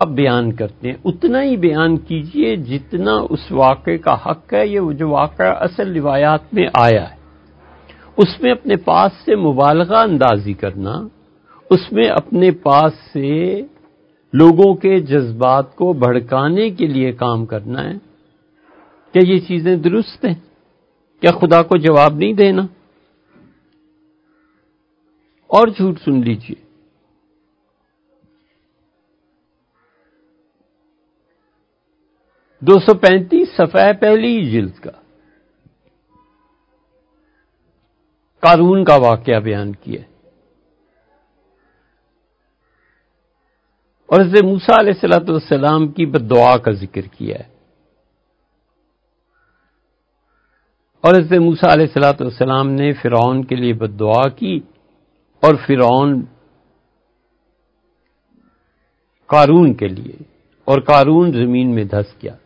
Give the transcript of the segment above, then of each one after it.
آپ بیان کرتے ہیں اتنا ہی بیان کیجئے جتنا اس واقعے کا حق ہے. یہ جو واقعہ اصل روایات میں آیا ہے اس میں اپنے پاس سے مبالغہ اندازی کرنا، اس میں اپنے پاس سے لوگوں کے جذبات کو بھڑکانے کے لیے کام کرنا ہے. کیا یہ چیزیں درست ہیں؟ کیا خدا کو جواب نہیں دینا؟ اور جھوٹ سن لیجئے. 235 صفحہ پہلی جلد کا قارون کا واقعہ بیان کیا اور حضرت موسیٰ علیہ السلام کی بددعا کا ذکر کیا ہے. اور حضرت موسیٰ علیہ السلام نے فرعون کے لیے بددعا کی اور فرعون قارون کے لیے، اور قارون زمین میں دھس گیا.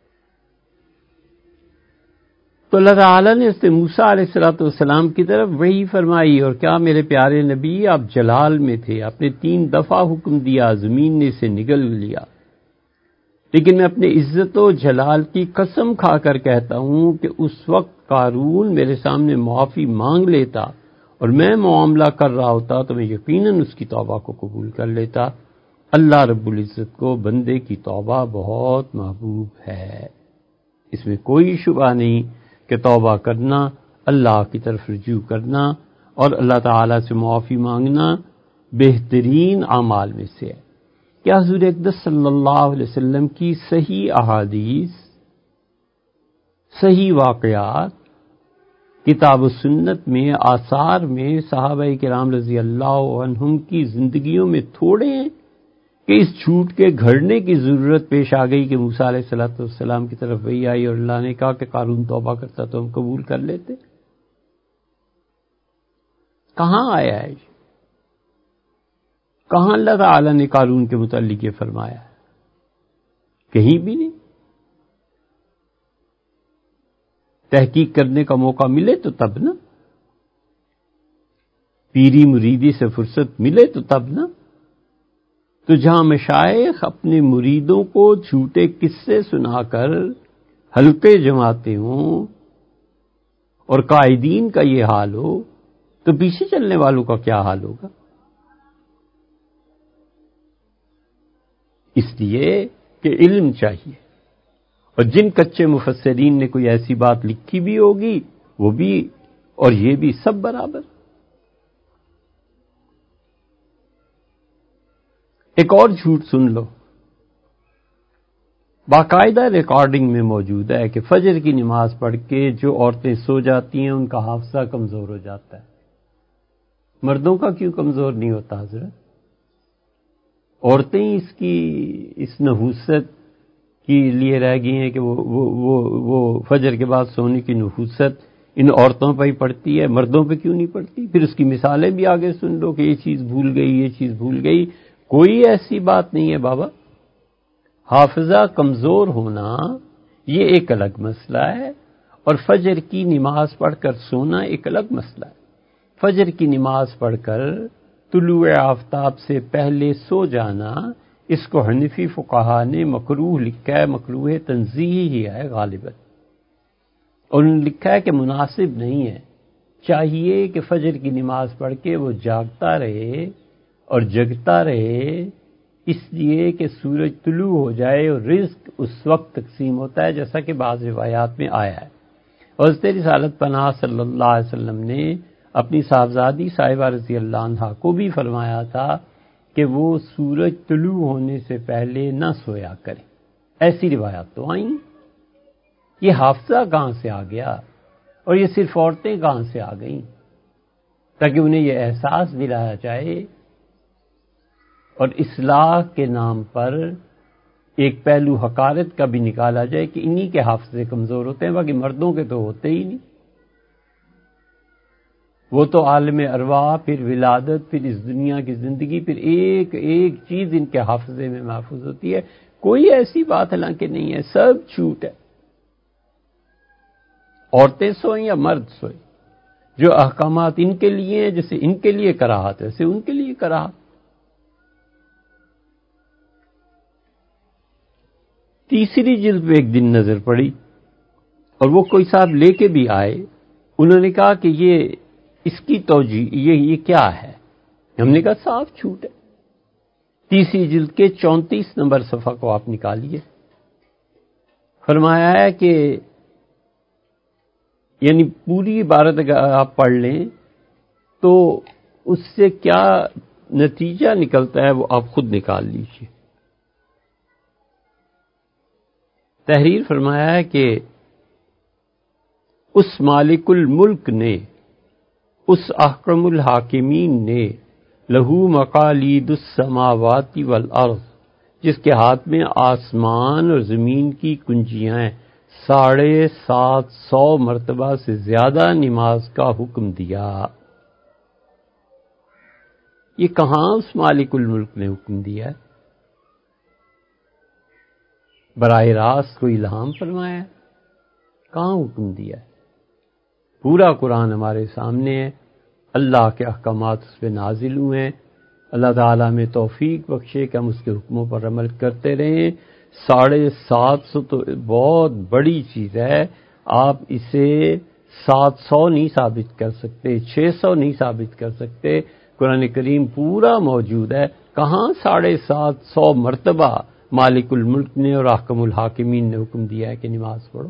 تو اللہ تعالیٰ نے حضرت موسیٰ علیہ السلام کی طرف وحی فرمائی، اور کیا میرے پیارے نبی آپ جلال میں تھے، آپ نے 3 دفعہ حکم دیا، زمین نے اسے نگل لیا، لیکن میں اپنے عزت و جلال کی قسم کھا کر کہتا ہوں کہ اس وقت قارون میرے سامنے معافی مانگ لیتا اور میں معاملہ کر رہا ہوتا تو میں یقیناً اس کی توبہ کو قبول کر لیتا. اللہ رب العزت کو بندے کی توبہ بہت محبوب ہے، اس میں کوئی شبہ نہیں کہ توبہ کرنا، اللہ کی طرف رجوع کرنا اور اللہ تعالیٰ سے معافی مانگنا بہترین اعمال میں سے ہے. کیا حضور اقدس صلی اللہ علیہ وسلم کی صحیح احادیث، صحیح واقعات کتاب و سنت میں، آثار میں صحابہ کرام رضی اللہ عنہم کی زندگیوں میں تھوڑے ہیں کہ اس جھوٹ کے گھڑنے کی ضرورت پیش آ گئی کہ موسیٰ علیہ السلام کی طرف وہی آئی اور اللہ نے کہا کہ قارون توبہ کرتا تو ہم قبول کر لیتے؟ کہاں آیا ہے؟ کہاں اللہ تعالی نے قارون کے متعلق یہ فرمایا؟ کہیں بھی نہیں. تحقیق کرنے کا موقع ملے تو تب نا، پیری مریدی سے فرصت ملے تو تب نا. تو جہاں مشائخ اپنے مریدوں کو جھوٹے قصے سنا کر حلقے جماتے ہوں اور قائدین کا یہ حال ہو تو پیچھے چلنے والوں کا کیا حال ہوگا؟ اس لیے کہ علم چاہیے، اور جن کچے مفسرین نے کوئی ایسی بات لکھی بھی ہوگی وہ بھی اور یہ بھی سب برابر. ایک اور جھوٹ سن لو، باقاعدہ ریکارڈنگ میں موجود ہے کہ فجر کی نماز پڑھ کے جو عورتیں سو جاتی ہیں ان کا حافظہ کمزور ہو جاتا ہے. مردوں کا کیوں کمزور نہیں ہوتا حضرت؟ عورتیں اس نحوست کے لیے رہ گئی ہیں کہ وہ فجر کے بعد سونے کی نحوست ان عورتوں پہ ہی پڑتی ہے، مردوں پہ کیوں نہیں پڑتی؟ پھر اس کی مثالیں بھی آگے سن لو کہ یہ چیز بھول گئی، یہ چیز بھول گئی. کوئی ایسی بات نہیں ہے بابا. حافظہ کمزور ہونا یہ ایک الگ مسئلہ ہے اور فجر کی نماز پڑھ کر سونا ایک الگ مسئلہ ہے. فجر کی نماز پڑھ کر طلوع آفتاب سے پہلے سو جانا، اس کو حنفی فقہا نے مکروہ لکھا ہے، مکروہ تنزیہی ہی ہے غالباً، اور انہوں نے لکھا ہے کہ مناسب نہیں ہے. چاہیے کہ فجر کی نماز پڑھ کے وہ جاگتا رہے اور جگتا رہے، اس لیے کہ سورج طلوع ہو جائے اور رزق اس وقت تقسیم ہوتا ہے جیسا کہ بعض روایات میں آیا ہے. اور حضرت رسالت پناہ صلی اللہ علیہ وسلم نے اپنی صاحبزادی صاحبہ رضی اللہ عنہا کو بھی فرمایا تھا کہ وہ سورج طلوع ہونے سے پہلے نہ سویا کرے. ایسی روایات تو آئیں. یہ حافظہ کہاں سے آ گیا؟ اور یہ صرف عورتیں کہاں سے آ گئیں؟ تاکہ انہیں یہ احساس دلایا جائے اور اصلاح کے نام پر ایک پہلو حقارت کا بھی نکالا جائے کہ انہی کے حافظے کمزور ہوتے ہیں، باقی مردوں کے تو ہوتے ہی نہیں. وہ تو عالم ارواح، پھر ولادت، پھر اس دنیا کی زندگی، پھر ایک ایک چیز ان کے حافظے میں محفوظ ہوتی ہے. کوئی ایسی بات حالانکہ نہیں ہے، سب جھوٹ ہے. عورتیں سوئیں یا مرد سوئیں، جو احکامات ان کے لیے ہیں، جیسے ان کے لیے کراہت ویسے ان کے لیے کراہت. تیسری جلد میں ایک دن نظر پڑی اور وہ کوئی صاحب لے کے بھی آئے. انہوں نے کہا کہ یہ اس کی توجیہ یہ کیا ہے؟ ہم نے کہا صاف جھوٹ ہے. تیسری جلد کے 34 نمبر صفحہ کو آپ نکالیے. فرمایا ہے کہ یعنی پوری عبارت اگر آپ پڑھ لیں تو اس سے کیا نتیجہ نکلتا ہے وہ آپ خود نکال لیجیے. تحریر فرمایا ہے کہ اس مالک الملک نے، اس احکم الحاکمین نے، لہو مقالید السماوات والارض، جس کے ہاتھ میں آسمان اور زمین کی کنجیاں ہیں، 750 مرتبہ سے زیادہ نماز کا حکم دیا. یہ کہاں اس مالک الملک نے حکم دیا ہے؟ براہ راست کوئی الہام فرمایا ہے؟ کہاں حکم دیا ہے؟ پورا قرآن ہمارے سامنے ہے، اللہ کے احکامات اس پہ نازل ہوئے ہیں. اللہ تعالیٰ میں توفیق بخشے کہ ہم اس کے حکموں پر عمل کرتے رہیں. 750 تو بہت بڑی چیز ہے. آپ اسے 700 نہیں ثابت کر سکتے، 600 نہیں ثابت کر سکتے. قرآن کریم پورا موجود ہے. کہاں 750 مرتبہ مالک الملک نے اور احکم الحاکمین نے حکم دیا ہے کہ نماز پڑھو؟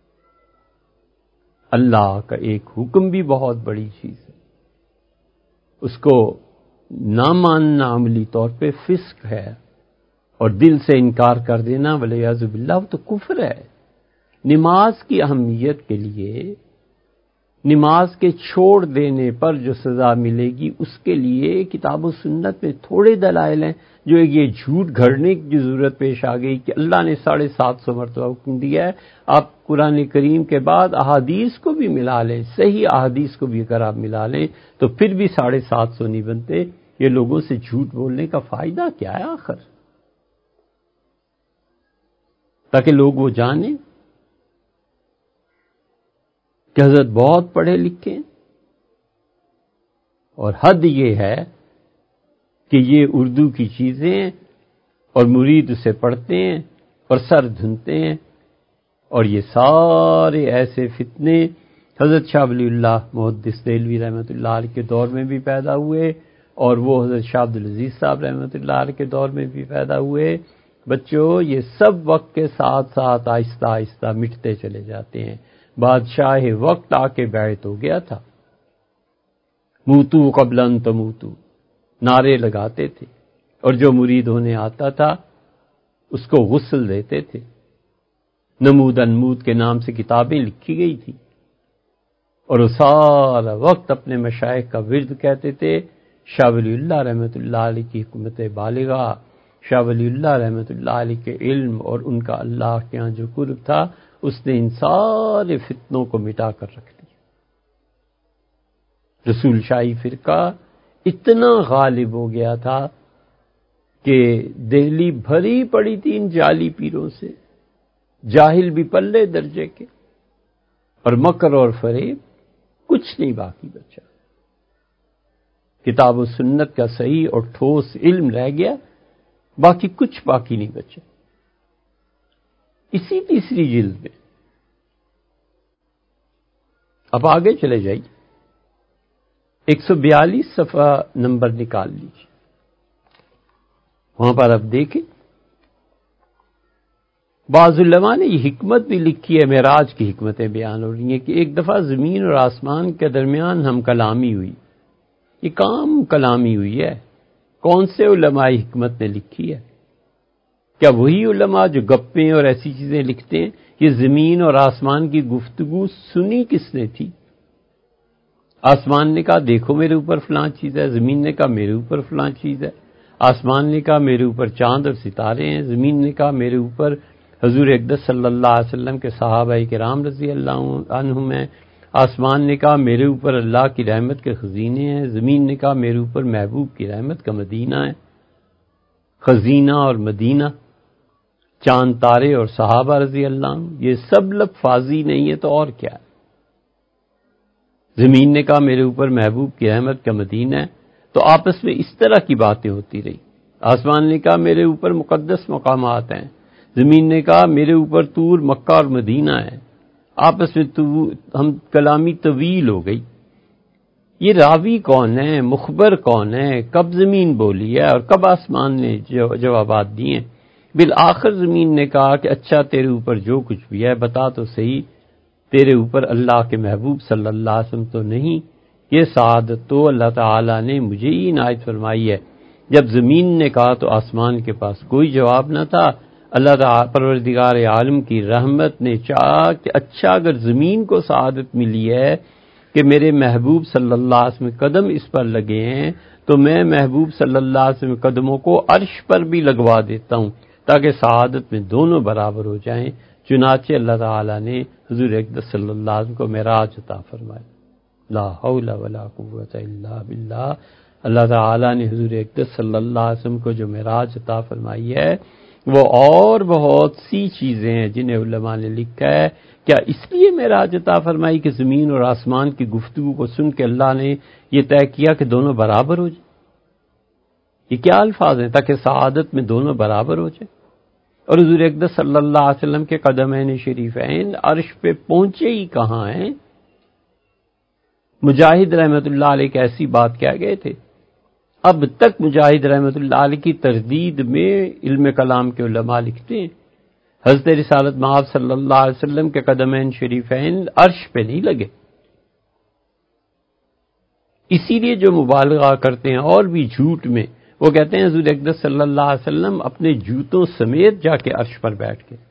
اللہ کا ایک حکم بھی بہت بڑی چیز ہے، اس کو نہ ماننا عملی طور پہ فسق ہے، اور دل سے انکار کر دینا والعیاذ باللہ وہ تو کفر ہے. نماز کی اہمیت کے لیے نماز کے چھوڑ دینے پر جو سزا ملے گی اس کے لیے کتاب و سنت میں تھوڑے دلائل ہیں. جو یہ جھوٹ گھڑنے کی ضرورت پیش آ گئی کہ اللہ نے 750 مرتبہ حکم دیا ہے. آپ قرآن کریم کے بعد احادیث کو بھی ملا لیں، صحیح احادیث کو بھی اگر آپ ملا لیں تو پھر بھی 750 نہیں بنتے. یہ لوگوں سے جھوٹ بولنے کا فائدہ کیا ہے آخر؟ تاکہ لوگ وہ جانیں کہ حضرت بہت پڑھے لکھے ہیں. اور حد یہ ہے کہ یہ اردو کی چیزیں اور مرید اسے پڑھتے ہیں اور سر دھنتے ہیں. اور یہ سارے ایسے فتنے حضرت شاہ ولی اللہ محدث دہلوی رحمۃ اللہ علیہ کے دور میں بھی پیدا ہوئے اور وہ حضرت شاہ عبدالعزیز صاحب رحمۃ اللہ علیہ کے دور میں بھی پیدا ہوئے. بچوں یہ سب وقت کے ساتھ ساتھ آہستہ آہستہ مٹتے چلے جاتے ہیں. بادشاہ وقت آ کے بیعت ہو گیا تھا، موتو قبل ان تموتو نعرے لگاتے تھے، اور جو مرید ہونے آتا تھا اس کو غسل دیتے تھے. نمود انمود کے نام سے کتابیں لکھی گئی تھی، اور وہ سارا وقت اپنے مشائخ کا ورد کہتے تھے. شاہ ولی اللہ رحمۃ اللہ علیہ کی حکمت بالغہ، شاہ ولی اللہ رحمۃ اللہ علیہ کے علم اور ان کا اللہ کے ہاں جو قرب تھا، اس نے ان سارے فتنوں کو مٹا کر رکھ دیا. رسول شاہی فرقہ اتنا غالب ہو گیا تھا کہ دہلی بھری پڑی تھی ان جعلی پیروں سے، جاہل بھی پلے درجے کے، اور مکر اور فریب کچھ نہیں باقی بچا. کتاب و سنت کا صحیح اور ٹھوس علم رہ گیا، باقی کچھ باقی نہیں بچا. اسی تیسری جلد میں اب آگے چلے جائیے، 142 صفحہ نمبر نکال لیجیے. وہاں پر اب دیکھیں بعض علماء نے یہ حکمت بھی لکھی ہے، معراج کی حکمتیں بیان ہو رہی ہیں کہ ایک دفعہ زمین اور آسمان کے درمیان ہم کلامی ہوئی. یہ کام کلامی ہوئی ہے، کون سے علماء حکمت نے لکھی ہے؟ کیا وہی علماء جو گپیں اور ایسی چیزیں لکھتے ہیں؟ یہ زمین اور آسمان کی گفتگو سنی کس نے تھی؟ آسمان نے کہا دیکھو میرے اوپر فلاں چیز ہے، زمین نے کہا میرے اوپر فلاں چیز ہے. آسمان نے کہا میرے اوپر چاند اور ستارے ہیں، زمین نے کہا میرے اوپر حضور اقدس صلی اللہ علیہ وسلم کے صحابہ کرام رضی اللہ عنہم ہیں. آسمان نے کہا میرے اوپر اللہ کی رحمت کے خزینے ہیں، زمین نے کہا میرے اوپر محبوب کی رحمت کا مدینہ ہے. خزینہ اور مدینہ، چاند تارے اور صحابہ رضی اللہ عنہ، یہ سب لفاظی نہیں ہے تو اور کیا ہے؟ زمین نے کہا میرے اوپر محبوب کی رحمت کا مدینہ ہے، تو آپس میں اس طرح کی باتیں ہوتی رہی. آسمان نے کہا میرے اوپر مقدس مقامات ہیں، زمین نے کہا میرے اوپر طور مکہ اور مدینہ ہے، آپس میں ہم کلامی طویل ہو گئی، یہ راوی کون ہے، مخبر کون ہے، کب زمین بولی ہے اور کب آسمان نے جوابات دیے ہیں۔ بالآخر زمین نے کہا کہ اچھا تیرے اوپر جو کچھ بھی ہے بتا تو صحیح، تیرے اوپر اللہ کے محبوب صلی اللہ علیہ وسلم تو نہیں؟ یہ سعادت تو اللہ تعالیٰ نے مجھے ہی عنایت فرمائی ہے۔ جب زمین نے کہا تو آسمان کے پاس کوئی جواب نہ تھا۔ اللہ تعالیٰ پروردگار عالم کی رحمت نے چاہا کہ اچھا اگر زمین کو سعادت ملی ہے کہ میرے محبوب صلی اللہ علیہ وسلم قدم اس پر لگے ہیں، تو میں محبوب صلی اللہ علیہ وسلم قدموں کو عرش پر بھی لگوا دیتا ہوں تاکہ سعادت میں دونوں برابر ہو جائیں۔ چنانچہ اللہ تعالیٰ نے حضور اقدس صلی اللہ علیہ وسلم کو معراج عطا فرمائی۔ لا حول ولا قوت الا باللہ۔ اللہ تعالیٰ نے حضور اقدس صلی اللہ علیہ وسلم کو جو معراج عطا فرمائی ہے وہ اور بہت سی چیزیں ہیں جنہیں علماء نے لکھا ہے۔ کیا اس لیے معراج عطا فرمائی کہ زمین اور آسمان کی گفتگو کو سن کے اللہ نے یہ طے کیا کہ دونوں برابر ہو جائیں؟ یہ کیا الفاظ ہیں؟ تاکہ سعادت میں دونوں برابر ہو جائیں۔ اور حضور اقدس صلی اللہ علیہ وسلم کے قدمین شریفین عرش پہ پہنچے ہی کہاں ہیں؟ مجاہد رحمت اللہ علیہ کی ایسی بات کہہ گئے تھے، اب تک مجاہد رحمت اللہ علیہ کی تردید میں علم کلام کے علماء لکھتے ہیں حضرت رسالت مآب صلی اللہ علیہ وسلم کے قدمین شریفین عرش پہ نہیں لگے۔ اسی لیے جو مبالغہ کرتے ہیں اور بھی جھوٹ میں، وہ کہتے ہیں حضور اقدس صلی اللہ علیہ وسلم اپنے جوتوں سمیت جا کے عرش پر بیٹھ کے۔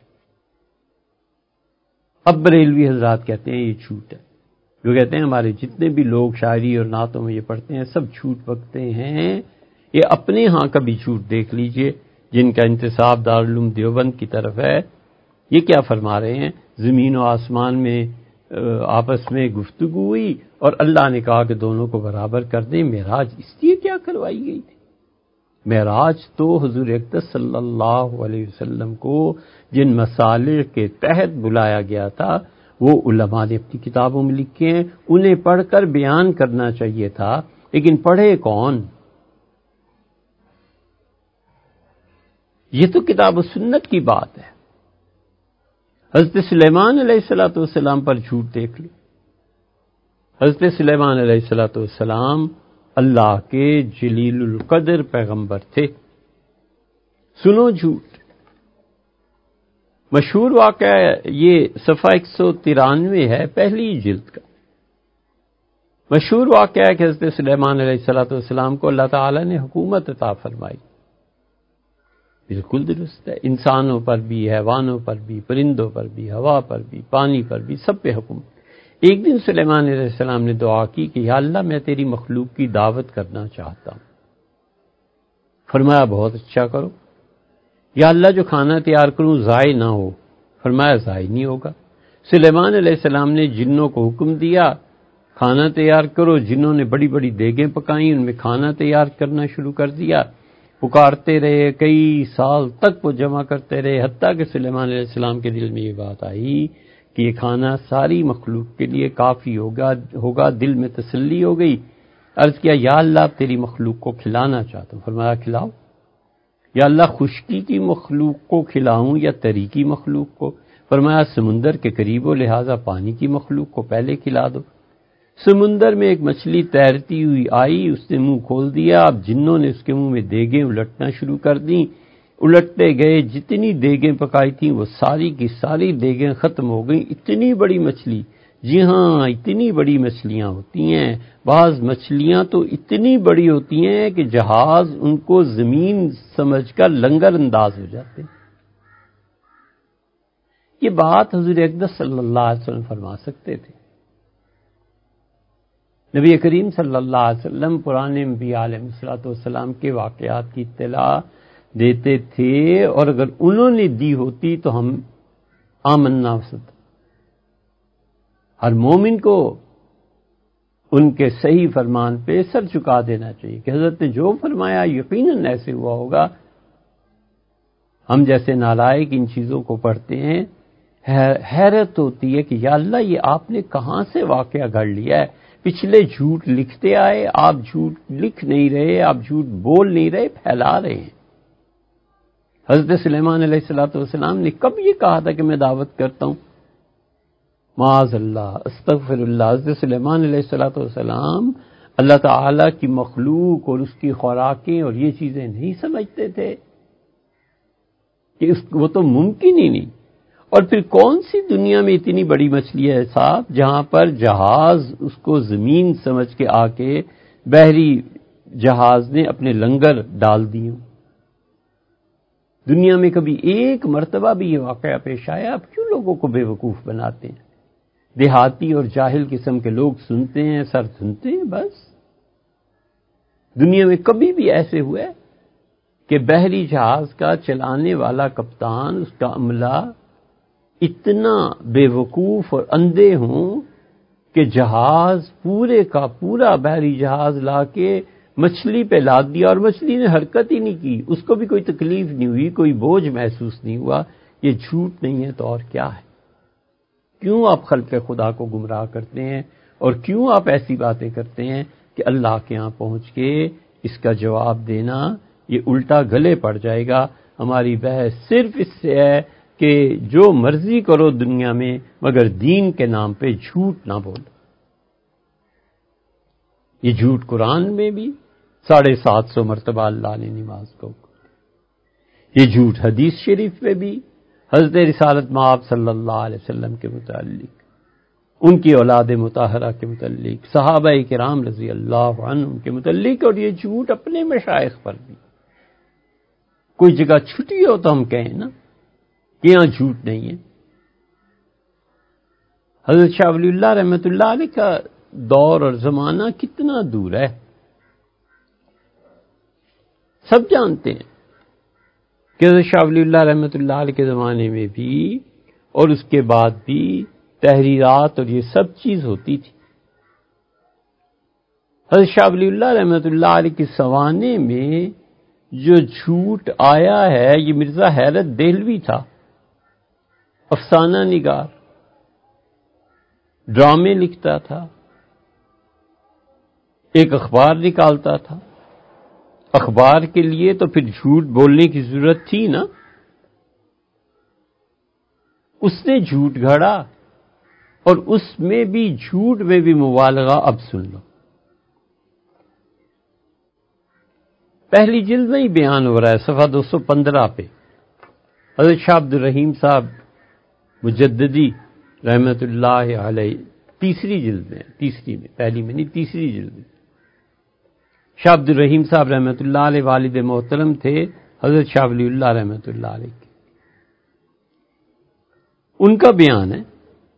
اب بریلوی حضرات کہتے ہیں یہ جھوٹ ہے، جو کہتے ہیں ہمارے جتنے بھی لوگ شاعری اور نعتوں میں یہ پڑھتے ہیں سب جھوٹ بکتے ہیں۔ یہ اپنے ہاں کا بھی جھوٹ دیکھ لیجئے جن کا انتساب دارالعلوم دیوبند کی طرف ہے۔ یہ کیا فرما رہے ہیں؟ زمین و آسمان میں آپس میں گفتگو ہوئی اور اللہ نے کہا کہ دونوں کو برابر کر دیں۔ معراج اس لیے کیا کروائی گئی تھی؟ معراج تو حضور اقدس صلی اللہ علیہ وسلم کو جن مصالح کے تحت بلایا گیا تھا وہ علماء نے اپنی کتابوں میں لکھے ہیں، انہیں پڑھ کر بیان کرنا چاہیے تھا، لیکن پڑھے کون؟ یہ تو کتاب و سنت کی بات ہے۔ حضرت سلیمان علیہ السلام پر جھوٹ دیکھ لو۔ حضرت سلیمان علیہ السلام اللہ کے جلیل القدر پیغمبر تھے۔ سنو جھوٹ، مشہور واقعہ یہ صفحہ 193 ہے پہلی جلد کا۔ مشہور واقعہ ہے کہ حضرت سلیمان علیہ السلام کو اللہ تعالی نے حکومت عطا فرمائی۔ بالکل درست ہے، انسانوں پر بھی، حیوانوں پر بھی، پرندوں پر بھی، ہوا پر بھی، پانی پر بھی، سب پہ حکومت۔ ایک دن سلیمان علیہ السلام نے دعا کی کہ یا اللہ میں تیری مخلوق کی دعوت کرنا چاہتا ہوں۔ فرمایا بہت اچھا کرو۔ یا اللہ جو کھانا تیار کروں ضائع نہ ہو۔ فرمایا ضائع نہیں ہوگا۔ سلیمان علیہ السلام نے جنوں کو حکم دیا کھانا تیار کرو، جنوں نے بڑی بڑی دیگیں پکائیں، ان میں کھانا تیار کرنا شروع کر دیا۔ پکارتے رہے، کئی سال تک وہ جمع کرتے رہے، حتیٰ کہ سلیمان علیہ السلام کے دل میں یہ بات آئی کہ یہ کھانا ساری مخلوق کے لیے کافی ہوگا۔ دل میں تسلی ہو گئی۔ عرض کیا یا اللہ اب تیری مخلوق کو کھلانا چاہتا ہوں۔ فرمایا کھلاؤ۔ یا اللہ خشکی کی مخلوق کو کھلاؤں یا تری کی مخلوق کو؟ فرمایا سمندر کے قریب ہو لہذا پانی کی مخلوق کو پہلے کھلا دو۔ سمندر میں ایک مچھلی تیرتی ہوئی آئی، اس نے منہ کھول دیا، اب جنوں نے اس کے منہ میں دیگیں الٹنا شروع کر دیں۔ الٹتے گئے، جتنی دیگیں پکائی تھیں وہ ساری کی ساری دیگیں ختم ہو گئیں۔ اتنی بڑی مچھلی، جی ہاں اتنی بڑی مچھلیاں ہوتی ہیں، بعض مچھلیاں تو اتنی بڑی ہوتی ہیں کہ جہاز ان کو زمین سمجھ کر لنگر انداز ہو جاتے ہیں۔ یہ بات حضور اقدس صلی اللہ علیہ وسلم فرما سکتے تھے۔ نبی کریم صلی اللہ علیہ وسلم پرانے انبیاء علیہ السلام کے واقعات کی اطلاع دیتے تھے، اور اگر انہوں نے دی ہوتی تو ہم آمنا وصدقنا۔ ہر مومن کو ان کے صحیح فرمان پہ سر چکا دینا چاہیے کہ حضرت نے جو فرمایا یقیناً ایسے ہوا ہوگا۔ ہم جیسے نالائق ان چیزوں کو پڑھتے ہیں، حیرت ہوتی ہے کہ یا اللہ یہ آپ نے کہاں سے واقعہ گھڑ لیا ہے۔ پچھلے جھوٹ لکھتے آئے، آپ جھوٹ لکھ نہیں رہے، آپ جھوٹ بول نہیں رہے، پھیلا رہے ہیں۔ حضرت سلیمان علیہ السلام نے کب یہ کہا تھا کہ میں دعوت کرتا ہوں؟ معاذ اللہ، استغفر اللہ۔ حضرت سلیمان علیہ السلام اللہ تعالی کی مخلوق اور اس کی خوراکیں اور یہ چیزیں نہیں سمجھتے تھے کہ وہ تو ممکن ہی نہیں۔ اور پھر کون سی دنیا میں اتنی بڑی مچھلی ہے صاحب جہاں پر جہاز اس کو زمین سمجھ کے آ کے بحری جہاز نے اپنے لنگر ڈال دیے؟ دنیا میں کبھی ایک مرتبہ بھی یہ واقعہ پیش آیا؟ اب کیوں لوگوں کو بے وقوف بناتے ہیں؟ دیہاتی اور جاہل قسم کے لوگ سنتے ہیں، سر سنتے ہیں بس۔ دنیا میں کبھی بھی ایسے ہوئے کہ بحری جہاز کا چلانے والا کپتان، اس کا عملہ اتنا بے وقوف اور اندھے ہوں کہ جہاز پورے کا پورا بحری جہاز لا کے مچھلی پہ لاد دیا اور مچھلی نے حرکت ہی نہیں کی، اس کو بھی کوئی تکلیف نہیں ہوئی، کوئی بوجھ محسوس نہیں ہوا؟ یہ جھوٹ نہیں ہے تو اور کیا ہے؟ کیوں آپ خلق خدا کو گمراہ کرتے ہیں اور کیوں آپ ایسی باتیں کرتے ہیں کہ اللہ کے ہاں پہنچ کے اس کا جواب دینا یہ الٹا گلے پڑ جائے گا؟ ہماری بحث صرف اس سے ہے کہ جو مرضی کرو دنیا میں مگر دین کے نام پہ جھوٹ نہ بولو۔ یہ جھوٹ قرآن میں بھی 750 مرتبہ اللہ نے نماز کو، یہ جھوٹ حدیث شریف میں بھی حضرت رسالت مآب صلی اللہ علیہ وسلم کے متعلق، ان کی اولاد مطہرہ کے متعلق، صحابہ کرام رضی اللہ عنہم کے متعلق، اور یہ جھوٹ اپنے مشائخ پر بھی۔ کوئی جگہ چھٹی ہو تو ہم کہیں نا کہ یہاں جھوٹ نہیں ہے۔ حضرت شاہ ولی اللہ رحمۃ اللہ علیہ کا دور اور زمانہ کتنا دور ہے، سب جانتے ہیں کہ حضرت شاہ ولی اللہ رحمۃ اللہ علیہ کے زمانے میں بھی اور اس کے بعد بھی تحریرات اور یہ سب چیز ہوتی تھی۔ حضرت شاہ ولی اللہ رحمۃ اللہ علیہ کے سوانے میں جو جھوٹ آیا ہے، یہ مرزا حیرت دہلوی تھا، افسانہ نگار، ڈرامے لکھتا تھا، ایک اخبار نکالتا تھا۔ اخبار کے لیے تو پھر جھوٹ بولنے کی ضرورت تھی نا، اس نے جھوٹ گھڑا اور اس میں بھی جھوٹ میں بھی مبالغہ۔ اب سن لو، پہلی جلد میں ہی بیان ہو رہا ہے، صفحہ 215 پہ حضرت شاہ عبد الرحیم صاحب مجددی رحمت اللہ علیہ، تیسری جلد میں، تیسری میں، پہلی میں نہیں، تیسری جلد میں۔ شاہ عبد الرحیم صاحب رحمۃ اللہ علیہ والد محترم تھے حضرت شاہ ولی اللہ رحمۃ اللہ علیہ کے، ان کا بیان ہے۔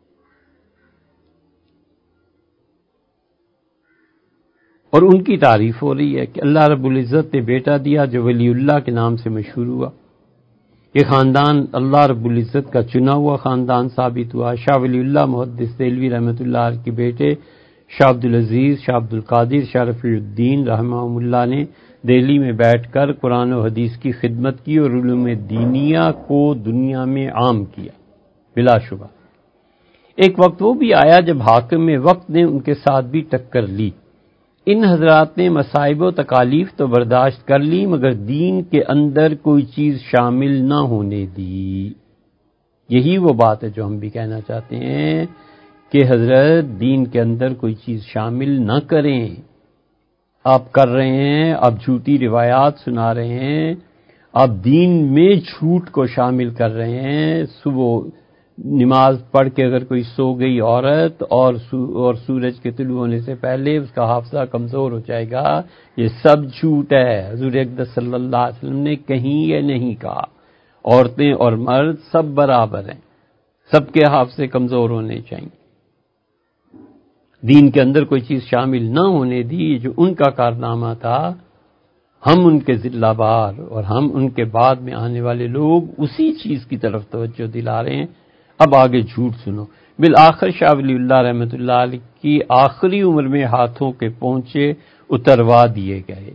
اور ان کی تعریف ہو رہی ہے کہ اللہ رب العزت نے بیٹا دیا جو ولی اللہ کے نام سے مشہور ہوا، یہ خاندان اللہ رب العزت کا چنا ہوا خاندان ثابت ہوا۔ شاہ ولی اللہ محدث دہلوی رحمۃ اللہ علیہ کے بیٹے شاہ عبد العزیز، شاہ عبد القادر، شاہ رفیع الدین رحمہ اللہ نے دہلی میں بیٹھ کر قرآن و حدیث کی خدمت کی اور علوم دینیہ کو دنیا میں عام کیا، بلا شبہ۔ ایک وقت وہ بھی آیا جب حاکم وقت نے ان کے ساتھ بھی ٹکر لی۔ ان حضرات نے مصائب و تکالیف تو برداشت کر لی مگر دین کے اندر کوئی چیز شامل نہ ہونے دی۔ یہی وہ بات ہے جو ہم بھی کہنا چاہتے ہیں کہ حضرت دین کے اندر کوئی چیز شامل نہ کریں۔ آپ کر رہے ہیں، آپ جھوٹی روایات سنا رہے ہیں، آپ دین میں جھوٹ کو شامل کر رہے ہیں۔ صبح نماز پڑھ کے اگر کوئی سو گئی عورت اور سورج کے طلوع ہونے سے پہلے اس کا حافظہ کمزور ہو جائے گا، یہ سب جھوٹ ہے۔ حضور اقدس صلی اللہ علیہ وسلم نے کہیں یہ نہیں کہا عورتیں اور مرد سب برابر ہیں، سب کے حافظے کمزور ہونے چاہیے۔ دین کے اندر کوئی چیز شامل نہ ہونے دی، جو ان کا کارنامہ تھا۔ ہم ان کے ذلہ بار اور ہم ان کے بعد میں آنے والے لوگ اسی چیز کی طرف توجہ دلا رہے ہیں۔ اب آگے جھوٹ سنو۔ بالآخر شاہ ولی اللہ رحمۃ اللہ علیہ کی آخری عمر میں ہاتھوں کے پونچے اتروا دیے گئے۔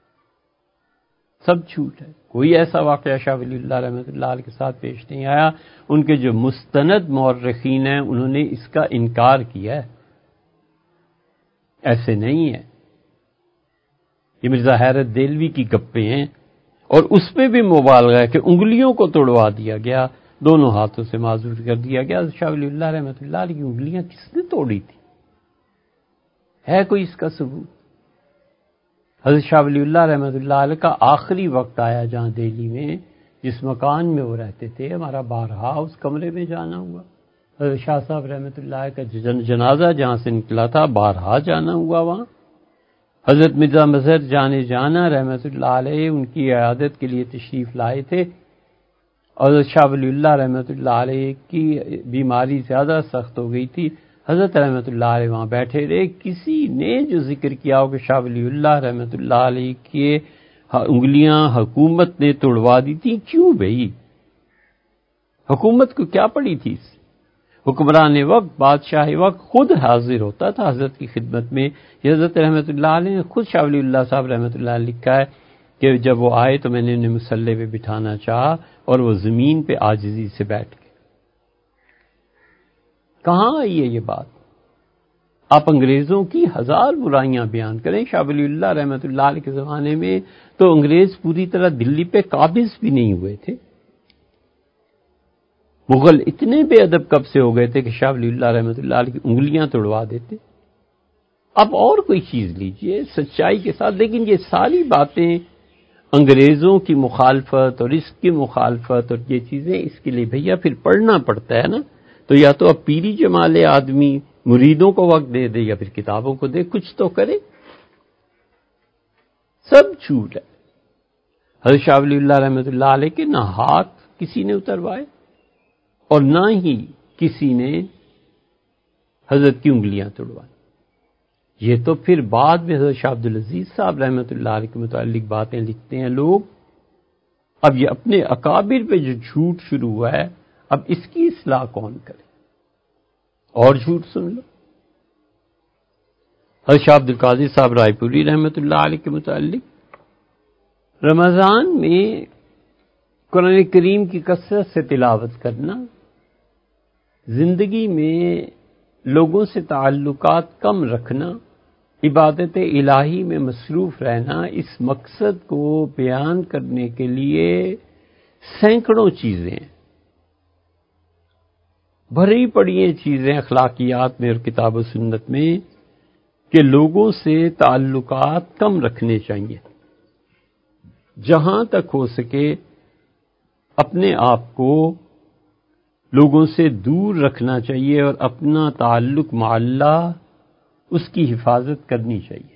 سب جھوٹ ہے، کوئی ایسا واقعہ شاہ ولی اللہ رحمۃ اللہ علیہ کے ساتھ پیش نہیں آیا۔ ان کے جو مستند مورخین ہیں انہوں نے اس کا انکار کیا ہے، ایسے نہیں ہے۔ یہ مرزا حیرت دہلوی کی گپیں ہیں، اور اس پہ بھی مبالغہ ہے کہ انگلیوں کو توڑوا دیا گیا، دونوں ہاتھوں سے معذور کر دیا گیا۔ حضرت شاہ ولی اللہ رحمۃ اللہ علیہ کی انگلیاں کس نے توڑی تھی؟ ہے کوئی اس کا ثبوت؟ حضرت شاہ ولی اللہ رحمۃ اللہ علیہ کا آخری وقت آیا جہاں دہلی میں، جس مکان میں وہ رہتے تھے، ہمارا بارہا اس کمرے میں جانا ہوا۔ حضرت شاہ صاحب رحمۃ اللہ کا جنازہ جہاں سے نکلا تھا، بارہا جانا ہوا وہاں۔ حضرت مرزا مظہر جانے جانا رحمۃ اللہ علیہ ان کی عیادت کے لیے تشریف لائے تھے، اور حضرت شاہ ولی اللہ رحمۃ اللہ علیہ کی بیماری زیادہ سخت ہو گئی تھی، حضرت رحمۃ اللہ علیہ وہاں بیٹھے رہے۔ کسی نے جو ذکر کیا ہو کہ شاہ ولی اللہ رحمۃ اللہ علیہ کے انگلیاں حکومت نے توڑوا دی تھی، کیوں بھئی؟ حکومت کو کیا پڑی تھی اس سے؟ حکمران وقت، بادشاہ وقت خود حاضر ہوتا تھا حضرت کی خدمت میں۔ یہ حضرت رحمۃ اللہ علیہ نے خود شاہ ولی اللہ صاحب رحمۃ اللہ علیہ لکھا ہے کہ جب وہ آئے تو میں نے انہیں مصلی پہ بٹھانا چاہا اور وہ زمین پہ عاجزی سے بیٹھ گئے۔ کہاں آئی ہے یہ بات؟ آپ انگریزوں کی ہزار برائیاں بیان کریں، شاہ ولی اللہ رحمۃ اللہ علیہ کے زمانے میں تو انگریز پوری طرح دلی پہ قابض بھی نہیں ہوئے تھے۔ مغل اتنے بے ادب کب سے ہو گئے تھے کہ شاہ ولی اللہ رحمۃ اللہ علیہ کی انگلیاں توڑوا دیتے؟ اب اور کوئی چیز لیجئے سچائی کے ساتھ، لیکن یہ ساری باتیں انگریزوں کی مخالفت اور اس کی مخالفت اور یہ چیزیں، اس کے لیے بھیا پھر پڑھنا پڑتا ہے نا۔ تو یا تو اب پیری جمالے آدمی مریدوں کو وقت دے دے یا پھر کتابوں کو دے، کچھ تو کرے۔ سب جھوٹ ہے۔ حضرت شاہ ولی اللہ رحمۃ اللہ علیہ کے نہ ہاتھ کسی نے اتروائے اور نہ ہی کسی نے حضرت کی انگلیاں توڑوائیں۔ یہ تو پھر بعد میں حضرت شاہ عبدالعزیز صاحب رحمۃ اللہ علیہ کے متعلق باتیں لکھتے ہیں لوگ۔ اب یہ اپنے اکابر پہ جو جھوٹ شروع ہوا ہے، اب اس کی اصلاح کون کرے؟ اور جھوٹ سن لو۔ حضرت شاہ عبد القادر صاحب رائے پوری رحمۃ اللہ علیہ کے متعلق رمضان میں قرآن کریم کی کثرت سے تلاوت کرنا، زندگی میں لوگوں سے تعلقات کم رکھنا، عبادت الہی میں مصروف رہنا، اس مقصد کو بیان کرنے کے لیے سینکڑوں چیزیں بھری پڑی ہیں، چیزیں اخلاقیات میں اور کتاب و سنت میں کہ لوگوں سے تعلقات کم رکھنے چاہیے، جہاں تک ہو سکے اپنے آپ کو لوگوں سے دور رکھنا چاہیے اور اپنا تعلق مع اللہ اس کی حفاظت کرنی چاہیے۔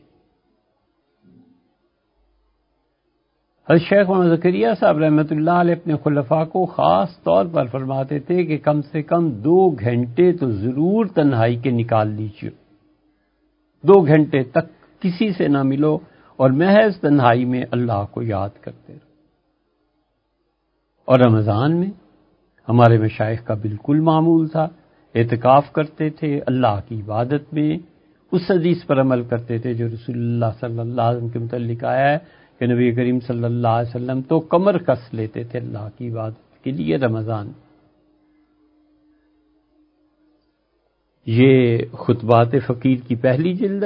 حضرت شیخ محمد زکریا صاحب رحمۃ اللہ علیہ اپنے خلفاء کو خاص طور پر فرماتے تھے کہ کم سے کم 2 گھنٹے تو ضرور تنہائی کے نکال لیجیے، 2 گھنٹے تک کسی سے نہ ملو اور محض تنہائی میں اللہ کو یاد کرتے رہو۔ اور رمضان میں ہمارے مشائخ کا بالکل معمول تھا، اعتکاف کرتے تھے، اللہ کی عبادت میں اس حدیث پر عمل کرتے تھے جو رسول اللہ صلی اللہ علیہ وسلم کے متعلق آیا ہے کہ نبی کریم صلی اللہ علیہ وسلم تو کمر کس لیتے تھے اللہ کی عبادت کے لیے رمضان۔ یہ خطبات فقیر کی پہلی جلد ہے،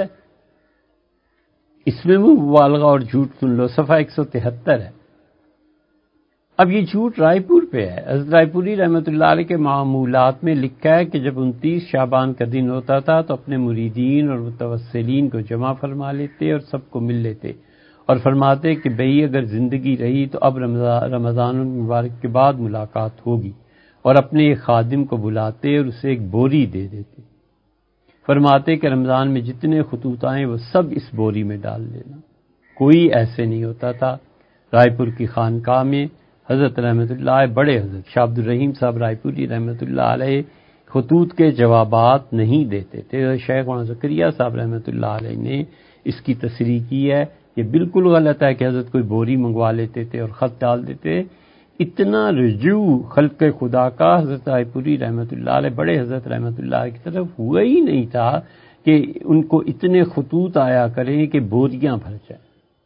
اس میں مبالغہ اور جھوٹ سن لو، صفحہ 173 ہے۔ اب یہ جھوٹ رائے پور پہ ہے۔ حضرت رائے پوری رحمۃ اللہ علیہ کے معمولات میں لکھا ہے کہ جب 29 شعبان کا دن ہوتا تھا تو اپنے مریدین اور متوسلین کو جمع فرما لیتے اور سب کو مل لیتے اور فرماتے کہ بھئی اگر زندگی رہی تو اب رمضان المبارک کے بعد ملاقات ہوگی، اور اپنے ایک خادم کو بلاتے اور اسے ایک بوری دے دیتے، فرماتے کہ رمضان میں جتنے خطوط آئیں وہ سب اس بوری میں ڈال دینا۔ کوئی ایسے نہیں ہوتا تھا۔ رائے پور کی خانقاہ میں حضرت رحمۃ اللہ علیہ بڑے حضرت شاہ عبد الرحیم صاحب رائے پوری رحمۃ اللہ علیہ خطوط کے جوابات نہیں دیتے تھے۔ شیخ محمد زکریا صاحب رحمۃ اللہ علیہ نے اس کی تصریح کی ہے، یہ بالکل غلط ہے کہ حضرت کوئی بوری منگوا لیتے تھے اور خط ڈال دیتے۔ اتنا رجوع خلق خدا کا حضرت رائے پوری رحمۃ اللہ علیہ بڑے حضرت رحمۃ اللہ علیہ کی طرف ہوا ہی نہیں تھا کہ ان کو اتنے خطوط آیا کریں کہ بوریاں بھر جائیں۔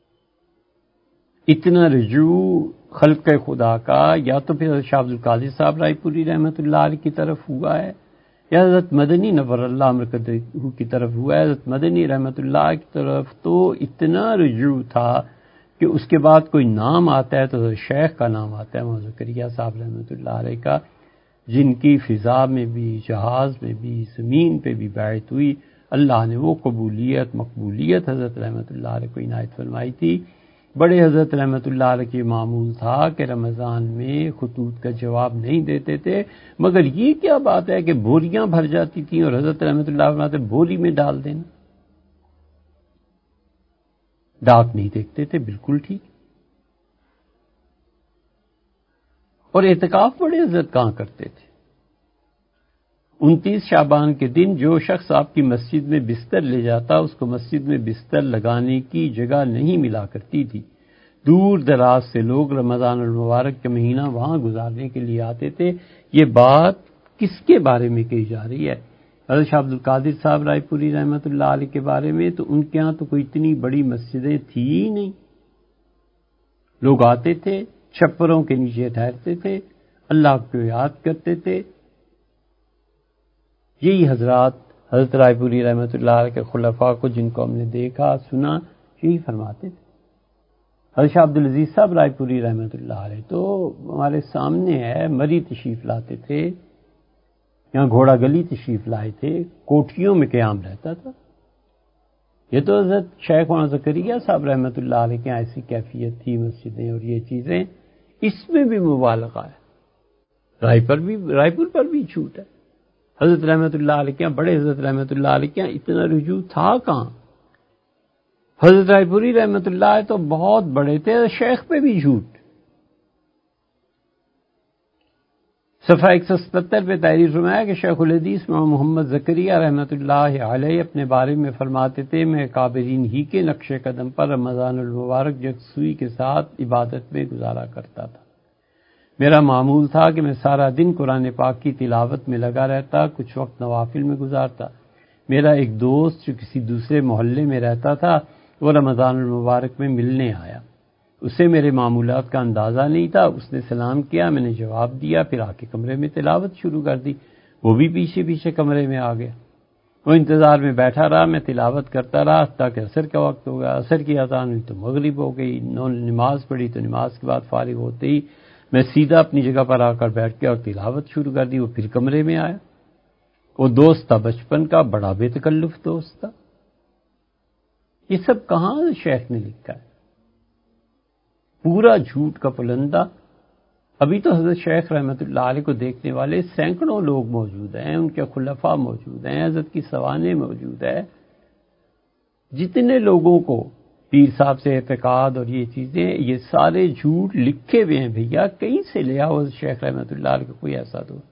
اتنا رجوع خلق خدا کا یا تو پھر حضرت شاہ عبد القادر صاحب رائے پوری رحمۃ اللہ علیہ کی طرف ہوا ہے یا حضرت مدنی نور اللہ مرکزہ کی طرف ہوا ہے۔ حضرت مدنی رحمۃ اللہ کی طرف تو اتنا رجوع تھا کہ اس کے بعد کوئی نام آتا ہے تو شیخ کا نام آتا ہے مولانا زکریا صاحب رحمۃ اللہ علیہ کا، جن کی فضا میں بھی، جہاز میں بھی، زمین پہ بھی بیعت ہوئی، اللہ نے وہ قبولیت مقبولیت حضرت رحمۃ اللہ علیہ کو عنایت فرمائی تھی۔ بڑے حضرت رحمۃ اللہ علیہ کی معمول تھا کہ رمضان میں خطوط کا جواب نہیں دیتے تھے، مگر یہ کیا بات ہے کہ بوریاں بھر جاتی تھیں اور حضرت رحمۃ اللہ فرماتے بوری میں ڈال دینا، ڈاک نہیں دیکھتے تھے، بالکل ٹھیک۔ اور اعتکاف بڑے حضرت کہاں کرتے تھے؟ 29 شعبان کے دن جو شخص آپ کی مسجد میں بستر لے جاتا اس کو مسجد میں بستر لگانے کی جگہ نہیں ملا کرتی تھی۔ دور دراز سے لوگ رمضان المبارک کا مہینہ وہاں گزارنے کے لیے آتے تھے۔ یہ بات کس کے بارے میں کہی جا رہی ہے؟ حضرت شاہ عبد القادر صاحب رائے پوری رحمۃ اللہ علیہ کے بارے میں۔ تو ان کے ہاں تو کوئی اتنی بڑی مسجدیں تھی ہی نہیں، لوگ آتے تھے، چھپروں کے نیچے ٹھہرتے تھے، اللہ کو یاد کرتے تھے۔ یہی حضرات حضرت رائے پوری رحمۃ اللہ علیہ کے خلفاء کو جن کو ہم نے دیکھا سنا یہی فرماتے تھے۔ حضرت شاہ عبدالعزیز صاحب رائے پوری رحمۃ اللہ علیہ تو ہمارے سامنے ہے، مری تشریف لاتے تھے، یہاں گھوڑا گلی تشریف لائے تھے، کوٹھیوں میں قیام رہتا تھا۔ یہ تو حضرت شیخ مولانا زکریا صاحب رحمۃ اللہ علیہ کے ایسی کیفیت تھی مسجدیں اور یہ چیزیں، اس میں بھی مبالغہ ہے، رائے پور پر بھی جھوٹ ہے۔ حضرت رحمۃ اللہ علیہ کے بڑے حضرت رحمۃ اللہ علیہ کے اتنا رجوع تھا کہاں؟ حضرت رائے پوری رحمۃ اللہ علیہ تو بہت بڑے تھے، شیخ پہ بھی جھوٹ۔ صفحہ 177 پہ تحریر فرمایا کہ شیخ الحدیث محمد زکریا رحمۃ اللہ علیہ اپنے بارے میں فرماتے تھے، میں کابرین ہی کے نقش قدم پر رمضان المبارک یکسوئی کے ساتھ عبادت میں گزارا کرتا تھا۔ میرا معمول تھا کہ میں سارا دن قرآن پاک کی تلاوت میں لگا رہتا، کچھ وقت نوافل میں گزارتا۔ میرا ایک دوست جو کسی دوسرے محلے میں رہتا تھا وہ رمضان المبارک میں ملنے آیا، اسے میرے معمولات کا اندازہ نہیں تھا، اس نے سلام کیا، میں نے جواب دیا، پھر آ کے کمرے میں تلاوت شروع کر دی، وہ بھی پیچھے پیچھے کمرے میں آ گیا، وہ انتظار میں بیٹھا رہا، میں تلاوت کرتا رہا تاکہ عصر کا وقت ہو گیا، عصر کی اذان ہوئی تو مغرب ہو گئی، نماز پڑھی تو نماز کے بعد فارغ ہوتے ہی میں سیدھا اپنی جگہ پر آ کر بیٹھ گیا اور تلاوت شروع کر دی۔ وہ پھر کمرے میں آیا، وہ دوست تھا بچپن کا، بڑا بے تکلف دوست تھا۔ یہ سب کہاں شیخ نے لکھا ہے؟ پورا جھوٹ کا پلندہ۔ ابھی تو حضرت شیخ رحمۃ اللہ علیہ کو دیکھنے والے سینکڑوں لوگ موجود ہیں، ان کے خلفاء موجود ہیں، حضرت کی سوانح موجود ہے۔ جتنے لوگوں کو پیر صاحب سے اعتقاد اور یہ چیزیں، یہ سارے جھوٹ لکھے ہوئے ہیں بھیا، کہیں سے لیا ہو شیخ رحمۃ اللہ علیہ کو کوئی ایسا دوست؟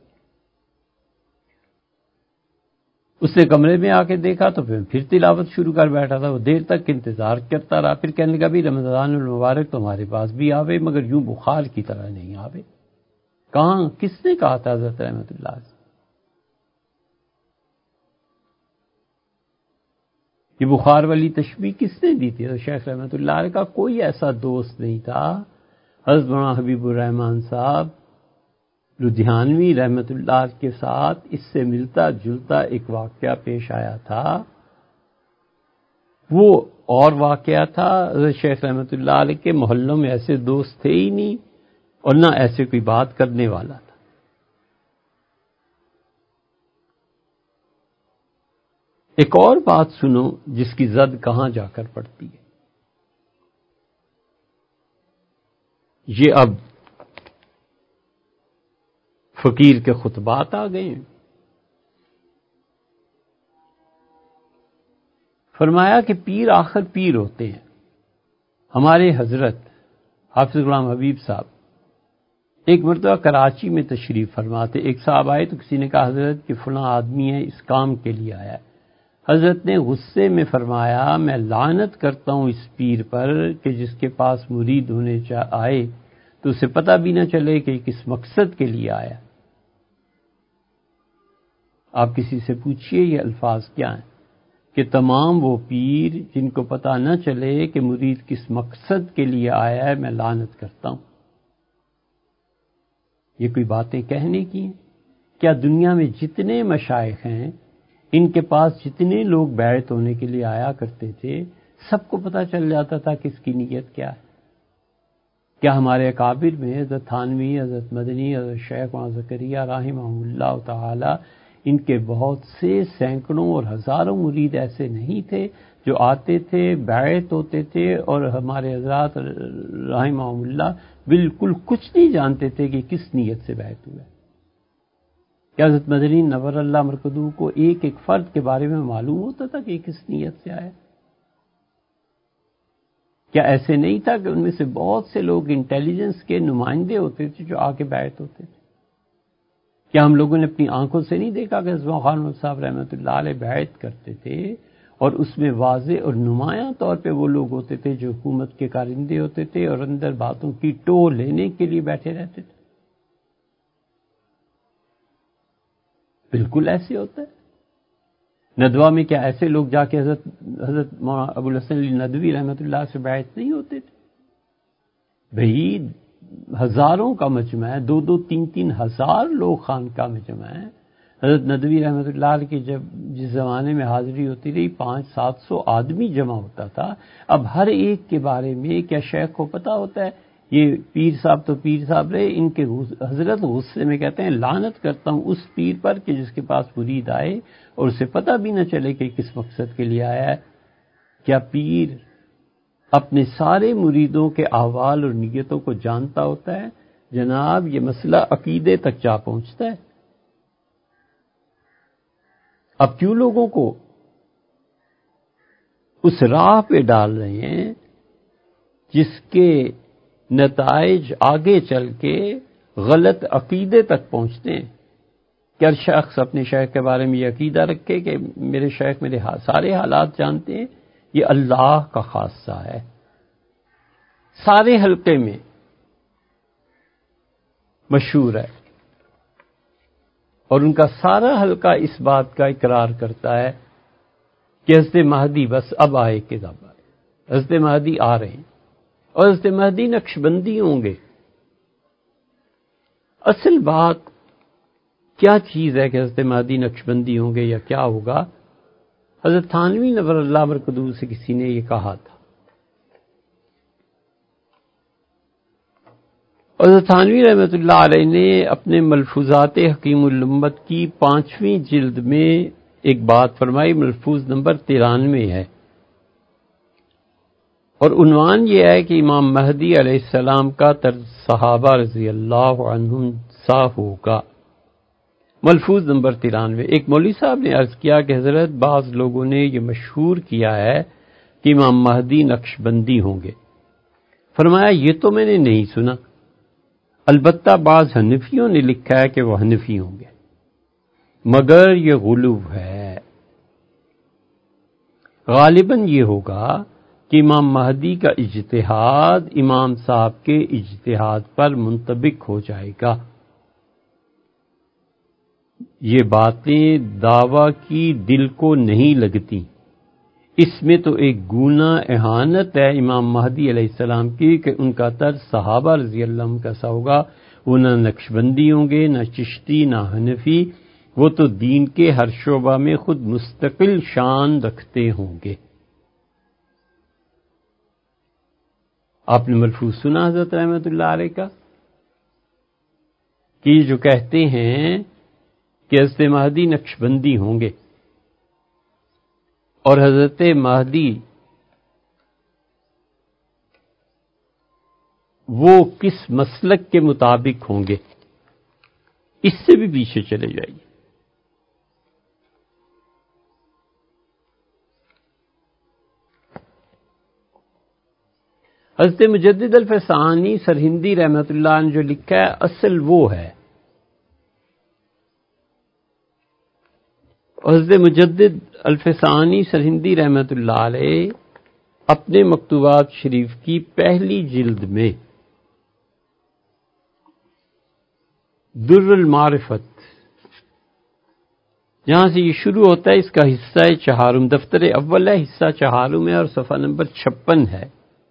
اس نے کمرے میں آ کے دیکھا تو پھر تلاوت شروع کر بیٹھا تھا، وہ دیر تک انتظار کرتا رہا، پھر کہنے لگا بھی رمضان المبارک تمہارے پاس بھی آوے مگر یوں بخار کی طرح نہیں آوے۔ کہاں؟ کس نے کہا تھا حضرت رحمۃ اللہ علیہ؟ یہ بخار والی تشبیہ کس نے دی تھی؟ شیخ رحمۃ اللہ علیہ کا کوئی ایسا دوست نہیں تھا۔ حضرت مولانا حبیب الرحمان صاحب لدھیانوی رحمۃ اللہ کے ساتھ اس سے ملتا جلتا ایک واقعہ پیش آیا تھا، وہ اور واقعہ تھا۔ حضرت شیخ رحمۃ اللہ علیہ کے محلوں میں ایسے دوست تھے ہی نہیں اور نہ ایسے کوئی بات کرنے والا تھا۔ ایک اور بات سنو جس کی زد کہاں جا کر پڑتی ہے۔ یہ اب فقیر کے خطبات آ گئے ہیں۔ فرمایا کہ پیر آخر پیر ہوتے ہیں۔ ہمارے حضرت حافظ غلام حبیب صاحب ایک مرتبہ کراچی میں تشریف فرماتے، ایک صاحب آئے تو کسی نے کہا حضرت کہ فلاں آدمی ہے، اس کام کے لیے آیا ہے۔ حضرت نے غصے میں فرمایا میں لعنت کرتا ہوں اس پیر پر کہ جس کے پاس مرید ہونے آئے تو اسے پتہ بھی نہ چلے کہ کس مقصد کے لیے آیا۔ آپ کسی سے پوچھئے یہ الفاظ کیا ہیں کہ تمام وہ پیر جن کو پتہ نہ چلے کہ مرید کس مقصد کے لیے آیا ہے میں لعنت کرتا ہوں۔ یہ کوئی باتیں کہنے کی ہیں؟ کیا دنیا میں جتنے مشائخ ہیں ان کے پاس جتنے لوگ بیعت ہونے کے لیے آیا کرتے تھے سب کو پتہ چل جاتا تھا کہ اس کی نیت کیا ہے؟ کیا ہمارے اکابر میں حضرت تھانوی، حضرت مدنی، حضرت شیخ وہاں زکریا رحمہ اللہ تعالی، ان کے بہت سے سینکڑوں اور ہزاروں مرید ایسے نہیں تھے جو آتے تھے، بیعت ہوتے تھے، اور ہمارے حضرات رحمہ اللہ بالکل کچھ نہیں جانتے تھے کہ کس نیت سے بیعت ہوا ہے؟ کیا حضرت مدنی نور اللہ مرکزہ کو ایک ایک فرد کے بارے میں معلوم ہوتا تھا کہ کس نیت سے آیا؟ کیا ایسے نہیں تھا کہ ان میں سے بہت سے لوگ انٹیلیجنس کے نمائندے ہوتے تھے جو آ کے بیعت ہوتے تھے؟ کیا ہم لوگوں نے اپنی آنکھوں سے نہیں دیکھا کہ عثمان خان صاحب رحمۃ اللہ علیہ بیعت کرتے تھے، اور اس میں واضح اور نمایاں طور پہ وہ لوگ ہوتے تھے جو حکومت کے کارندے ہوتے تھے اور اندر باتوں کی ٹو لینے کے لیے بیٹھے رہتے تھے؟ بالکل ایسے ہوتا ہے۔ ندوہ میں کیا ایسے لوگ جا کے حضرت ابو الحسن علی ندوی رحمۃ اللہ سے بیعت نہیں ہوتے تھے؟ بھئی ہزاروں کا مجمع ہے، 2-3 ہزار لوگ خانقاہ میں جمع ہیں۔ حضرت ندوی رحمۃ اللہ علیہ کی جس زمانے میں حاضری ہوتی رہی 500-700 آدمی جمع ہوتا تھا۔ اب ہر ایک کے بارے میں کیا شیخ کو پتا ہوتا ہے؟ یہ پیر صاحب تو پیر صاحب رہے، ان کے حضرت غصے میں کہتے ہیں لعنت کرتا ہوں اس پیر پر کہ جس کے پاس مرید آئے اور اسے پتہ بھی نہ چلے کہ کس مقصد کے لیے آیا ہے۔ کیا پیر اپنے سارے مریدوں کے احوال اور نیتوں کو جانتا ہوتا ہے؟ جناب یہ مسئلہ عقیدے تک جا پہنچتا ہے۔ اب کیوں لوگوں کو اس راہ پہ ڈال رہے ہیں جس کے نتائج آگے چل کے غلط عقیدے تک پہنچتے ہیں؟ کیا شخص اپنے شیخ کے بارے میں یہ عقیدہ رکھے کہ میرے شیخ میرے سارے حالات جانتے ہیں؟ یہ اللہ کا خاصہ ہے۔ سارے حلقے میں مشہور ہے، اور ان کا سارا حلقہ اس بات کا اقرار کرتا ہے کہ حضرت مہدی بس اب آئے کہ اب آئے، حضرت مہدی آ رہے ہیں، اور حضرت مہدی نقشبندی ہوں گے۔ اصل بات کیا چیز ہے کہ حضرت مہدی نقشبندی ہوں گے یا کیا ہوگا؟ حضرت تھانوی نور اللہ مرکزہ سے کسی نے یہ کہا تھا، حضرت تھانوی رحمۃ اللہ علیہ نے اپنے ملفوظات حکیم الامت کی 5ویں جلد میں ایک بات فرمائی، ملفوظ نمبر 93 ہے، اور عنوان یہ ہے کہ امام مہدی علیہ السلام کا طرز صحابہ رضی اللہ عنہم سا ہوگا۔ ملفوظ نمبر 93، ایک مولوی صاحب نے عرض کیا کہ حضرت بعض لوگوں نے یہ مشہور کیا ہے کہ امام مہدی نقشبندی ہوں گے۔ فرمایا یہ تو میں نے نہیں سنا، البتہ بعض حنفیوں نے لکھا ہے کہ وہ حنفی ہوں گے، مگر یہ غلو ہے۔ غالباً یہ ہوگا کہ امام مہدی کا اجتہاد امام صاحب کے اجتہاد پر منطبق ہو جائے گا۔ یہ باتیں دعویٰ کی دل کو نہیں لگتی، اس میں تو ایک گناہ اہانت ہے امام مہدی علیہ السلام کی کہ ان کا طرز صحابہ رضی اللہ عنہ کا سا ہوگا۔ وہ نہ نقشبندی ہوں گے، نہ چشتی، نہ حنفی، وہ تو دین کے ہر شعبہ میں خود مستقل شان رکھتے ہوں گے۔ آپ نے ملفوظ سنا حضرت رحمۃ اللہ علیہ کا کہ جو کہتے ہیں کہ حضرت مہدی نقشبندی ہوں گے، اور حضرت مہدی وہ کس مسلک کے مطابق ہوں گے، اس سے بھی پیچھے چلے جائیے۔ حضرت مجدد الفسانی سرہندی رحمۃ اللہ نے جو لکھا ہے اصل وہ ہے۔ حضرت مجدد الفسانی سرہندی رحمۃ اللہ علیہ اپنے مکتوبات شریف کی پہلی جلد میں در المعرفت، جہاں سے یہ شروع ہوتا ہے، اس کا حصہ چہارم، دفتر اول ہے، حصہ چہارم ہے، اور صفحہ نمبر 56 ہے۔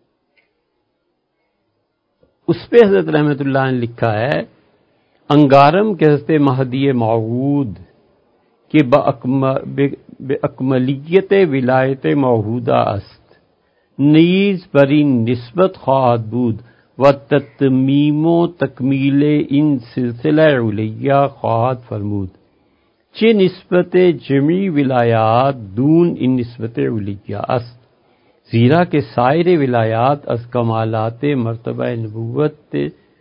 اس پہ حضرت رحمۃ اللہ نے لکھا ہے، انگارم کے حضرت مہدی موعود کہ بے اکملیت ولایت موعودہ است، نیز بری نسبت خواہد بود و تتمیم و تکمیل ان سلسلہ علیہ خواہد فرمود چه نسبت جمعی ولایات دون ان نسبت علیہ است، زیرا کہ سائر ولایات از کمالات مرتبہ نبوت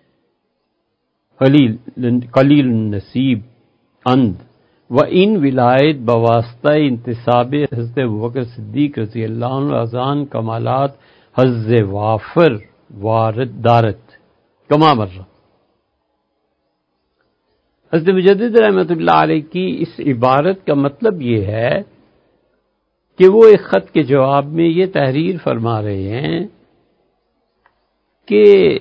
قلیل النصیب اند و ان ولایت بواسطہ انتصاب حضرت ابوبکر صدیق رضی اللہ عنہ ازان کمالات حظ وافر وارد دارت کما مرہ۔ حضرت مجدد رحمۃ اللہ علیہ کی اس عبارت کا مطلب یہ ہے کہ وہ ایک خط کے جواب میں یہ تحریر فرما رہے ہیں کہ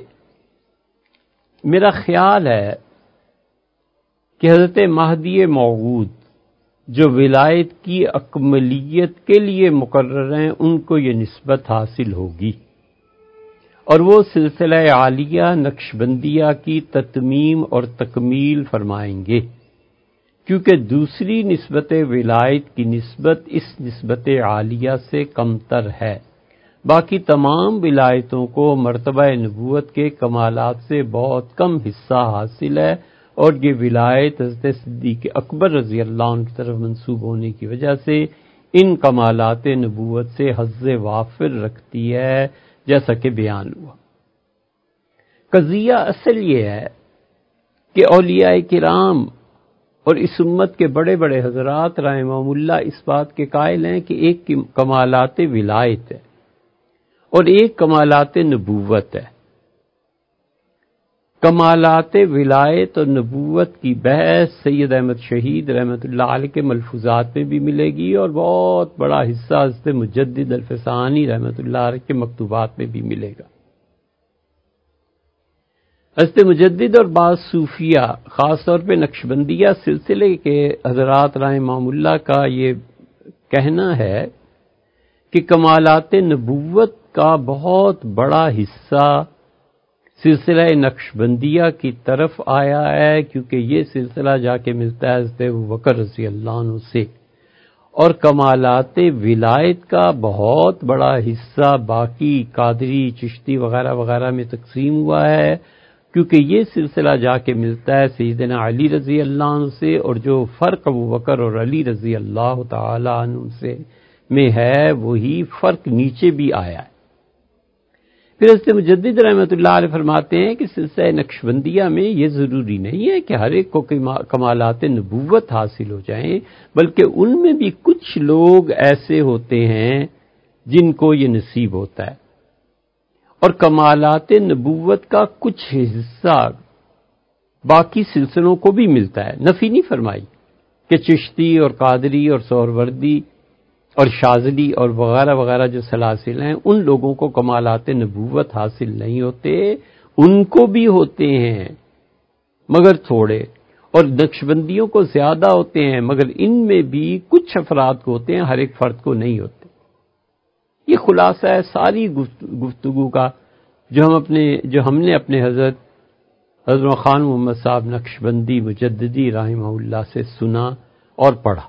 میرا خیال ہے کہ حضرت مہدی موعود جو ولایت کی اکملیت کے لیے مقرر ہیں ان کو یہ نسبت حاصل ہوگی، اور وہ سلسلہ عالیہ نقشبندیہ کی تتمیم اور تکمیل فرمائیں گے، کیونکہ دوسری نسبت ولایت کی نسبت اس نسبت عالیہ سے کمتر ہے۔ باقی تمام ولایتوں کو مرتبہ نبوت کے کمالات سے بہت کم حصہ حاصل ہے، اور یہ ولایت حضرت صدیق اکبر رضی اللہ عنہ کی طرف منسوب ہونے کی وجہ سے ان کمالات نبوت سے حظ وافر رکھتی ہے، جیسا کہ بیان ہوا۔ قضیہ اصل یہ ہے کہ اولیاء کرام اور اس امت کے بڑے بڑے حضرات رحمہم اللہ اس بات کے قائل ہیں کہ ایک کمالات ولایت ہے اور ایک کمالات نبوت ہے۔ کمالات ولایت اور نبوت کی بحث سید احمد شہید رحمۃ اللہ علیہ کے ملفوظات میں بھی ملے گی، اور بہت بڑا حصہ حضرت مجدد الفسانی رحمۃ اللہ علیہ کے مکتوبات میں بھی ملے گا۔ حضرت مجدد اور بعض صوفیہ خاص طور پہ نقشبندیہ سلسلے کے حضرات رحمہم اللہ کا یہ کہنا ہے کہ کمالات نبوت کا بہت بڑا حصہ سلسلہ نقشبندیہ کی طرف آیا ہے، کیونکہ یہ سلسلہ جا کے ملتا ہے حضرت ابوبکر رضی اللہ عنہ سے، اور کمالات ولایت کا بہت بڑا حصہ باقی قادری چشتی وغیرہ وغیرہ میں تقسیم ہوا ہے، کیونکہ یہ سلسلہ جا کے ملتا ہے سیدنا علی رضی اللہ عنہ سے، اور جو فرق ابوبکر اور علی رضی اللہ تعالی عنہ سے میں ہے وہی فرق نیچے بھی آیا ہے۔ پھر حضرت مجدد رحمۃ اللہ علیہ فرماتے ہیں کہ سلسلہ نقشبندیہ میں یہ ضروری نہیں ہے کہ ہر ایک کو کمالات نبوت حاصل ہو جائیں، بلکہ ان میں بھی کچھ لوگ ایسے ہوتے ہیں جن کو یہ نصیب ہوتا ہے، اور کمالات نبوت کا کچھ حصہ باقی سلسلوں کو بھی ملتا ہے۔ نفی نہیں فرمائی کہ چشتی اور قادری اور سہروردی اور شاذلی اور وغیرہ وغیرہ جو سلاسل ہیں ان لوگوں کو کمالات نبوت حاصل نہیں ہوتے، ان کو بھی ہوتے ہیں مگر تھوڑے، اور نقشبندیوں کو زیادہ ہوتے ہیں، مگر ان میں بھی کچھ افراد کو ہوتے ہیں، ہر ایک فرد کو نہیں ہوتے۔ یہ خلاصہ ہے ساری گفتگو کا جو ہم نے اپنے حضرت خان محمد صاحب نقشبندی مجددی رحمہ اللہ سے سنا اور پڑھا۔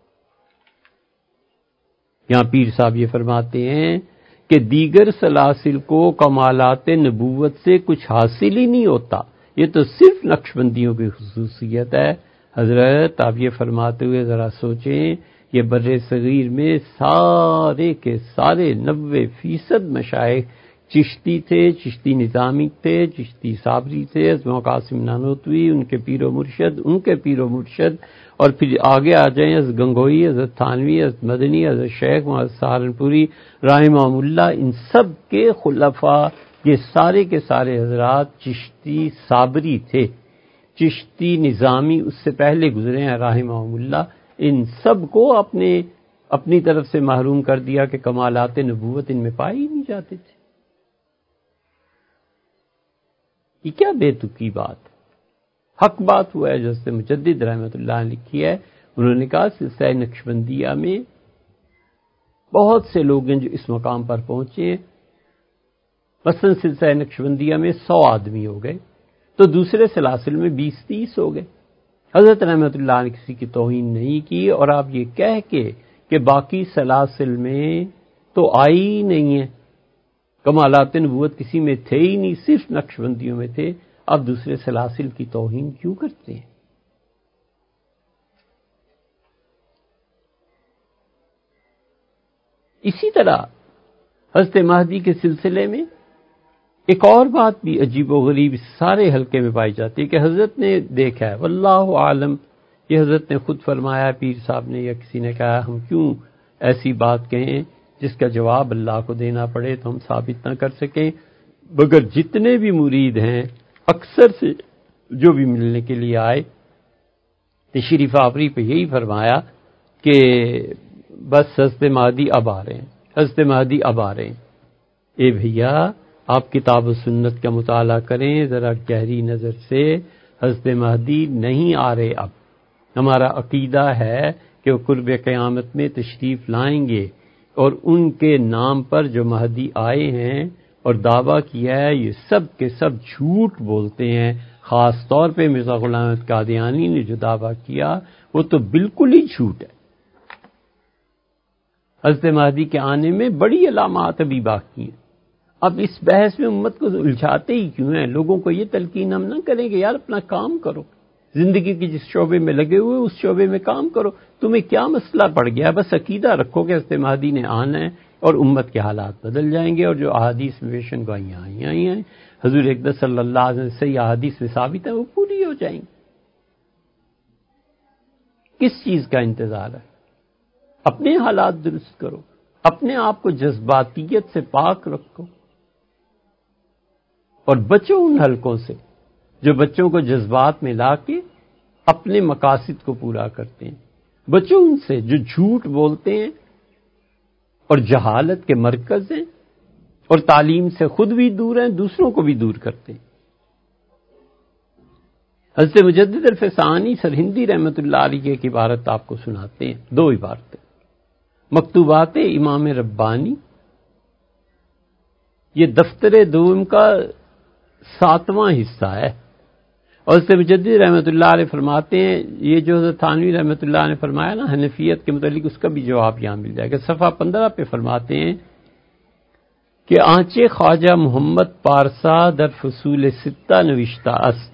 یہاں پیر صاحب یہ فرماتے ہیں کہ دیگر سلاسل کو کمالات نبوت سے کچھ حاصل ہی نہیں ہوتا، یہ تو صرف نقشبندیوں کی خصوصیت ہے۔ حضرت آپ یہ فرماتے ہوئے ذرا سوچیں، یہ بر صغیر میں سارے کے سارے 90% مشائخ چشتی تھے، چشتی نظامی تھے، چشتی صابری تھے، حضرت قاسم نانوتوی ان کے پیر و مرشد، اور پھر آگے آ جائیں حضرت گنگوئی، حضرت تھانوی، حضرت مدنی، حضرت شیخ محمد سہارنپوری رحمہم اللہ، ان سب کے خلفاء یہ سارے کے سارے حضرات چشتی صابری تھے، چشتی نظامی اس سے پہلے گزرے ہیں رحمہم اللہ۔ ان سب کو اپنی طرف سے محروم کر دیا کہ کمالات نبوت ان میں پائی ہی نہیں جاتے تھے۔ یہ کیا بے تکی بات، حق بات ہوا ہے جو حضرت مجدد رحمۃ اللہ نے لکھی ہے۔ انہوں نے کہا سلسلہ نقشبندیہ میں بہت سے لوگ ہیں جو اس مقام پر پہنچے ہیں، مثلا سلسلہ نقشبندیہ میں 100 آدمی ہو گئے تو دوسرے سلاسل میں 20-30 ہو گئے۔ حضرت رحمۃ اللہ نے کسی کی توہین نہیں کی، اور آپ یہ کہہ کے کہ باقی سلاسل میں تو آئی ہی نہیں ہے، کمالات نبوت کسی میں تھے ہی نہیں، صرف نقشبندیوں میں تھے، اب دوسرے سلاسل کی توہین کیوں کرتے ہیں؟ اسی طرح حضرت مہدی کے سلسلے میں ایک اور بات بھی عجیب و غریب سارے حلقے میں پائی جاتی ہے کہ حضرت نے دیکھا ہے، واللہ عالم، یہ حضرت نے خود فرمایا، پیر صاحب نے یا کسی نے کہا، ہم کیوں ایسی بات کہیں جس کا جواب اللہ کو دینا پڑے تو ہم ثابت نہ کر سکیں، مگر جتنے بھی مرید ہیں اکثر سے جو بھی ملنے کے لیے آئے، تشریف آوری پہ یہی فرمایا کہ بس حضرت مہدی اب آ رہے ہیں، حضرت مہدی اب آ رہے ہیں۔ اے بھیا، آپ کتاب و سنت کا مطالعہ کریں ذرا گہری نظر سے، حضرت مہدی نہیں آ رہے اب۔ ہمارا عقیدہ ہے کہ وہ قرب قیامت میں تشریف لائیں گے، اور ان کے نام پر جو مہدی آئے ہیں اور دعویٰ کیا ہے، یہ سب کے سب جھوٹ بولتے ہیں۔ خاص طور پہ مرزا غلام احمد قادیانی نے جو دعویٰ کیا وہ تو بالکل ہی جھوٹ ہے۔ حضرت مہدی کے آنے میں بڑی علامات ابھی باقی ہیں۔ اب اس بحث میں امت کو الجھاتے ہی کیوں ہیں؟ لوگوں کو یہ تلقین ہم نہ کریں کہ یار اپنا کام کرو، زندگی کی جس شعبے میں لگے ہوئے اس شعبے میں کام کرو، تمہیں کیا مسئلہ پڑ گیا؟ بس عقیدہ رکھو کہ حضرت مہدی نے آنا ہے اور امت کے حالات بدل جائیں گے، اور جو احادیث میں پیشن گوئیاں آئی ہیں حضور اقدس صلی اللہ علیہ وسلم سے احادیث میں ثابت ہے، وہ پوری ہو جائیں گی۔ کس چیز کا انتظار ہے؟ اپنے حالات درست کرو، اپنے آپ کو جذباتیت سے پاک رکھو، اور بچو ان حلقوں سے جو بچوں کو جذبات میں لا کے اپنے مقاصد کو پورا کرتے ہیں۔ بچو ان سے جو جھوٹ بولتے ہیں اور جہالت کے مرکز ہیں اور تعلیم سے خود بھی دور ہیں، دوسروں کو بھی دور کرتے ہیں۔ حضرت مجدد الفسانی سرہندی رحمۃ اللہ علیہ کی عبارت آپ کو سناتے ہیں، دو عبارتیں۔ مکتوبات امام ربانی، یہ دفتر دوم کا 7واں حصہ ہے، اور حضرت مجدد رحمۃ اللہ علیہ فرماتے ہیں، یہ جو حضرت تھانوی رحمۃ اللہ نے فرمایا نا حنفیت کے متعلق، اس کا بھی جواب یہاں مل جائے گا۔ صفحہ 15 پہ فرماتے ہیں کہ آنچے خواجہ محمد پارسا در فصول ستہ نوشتہ است۔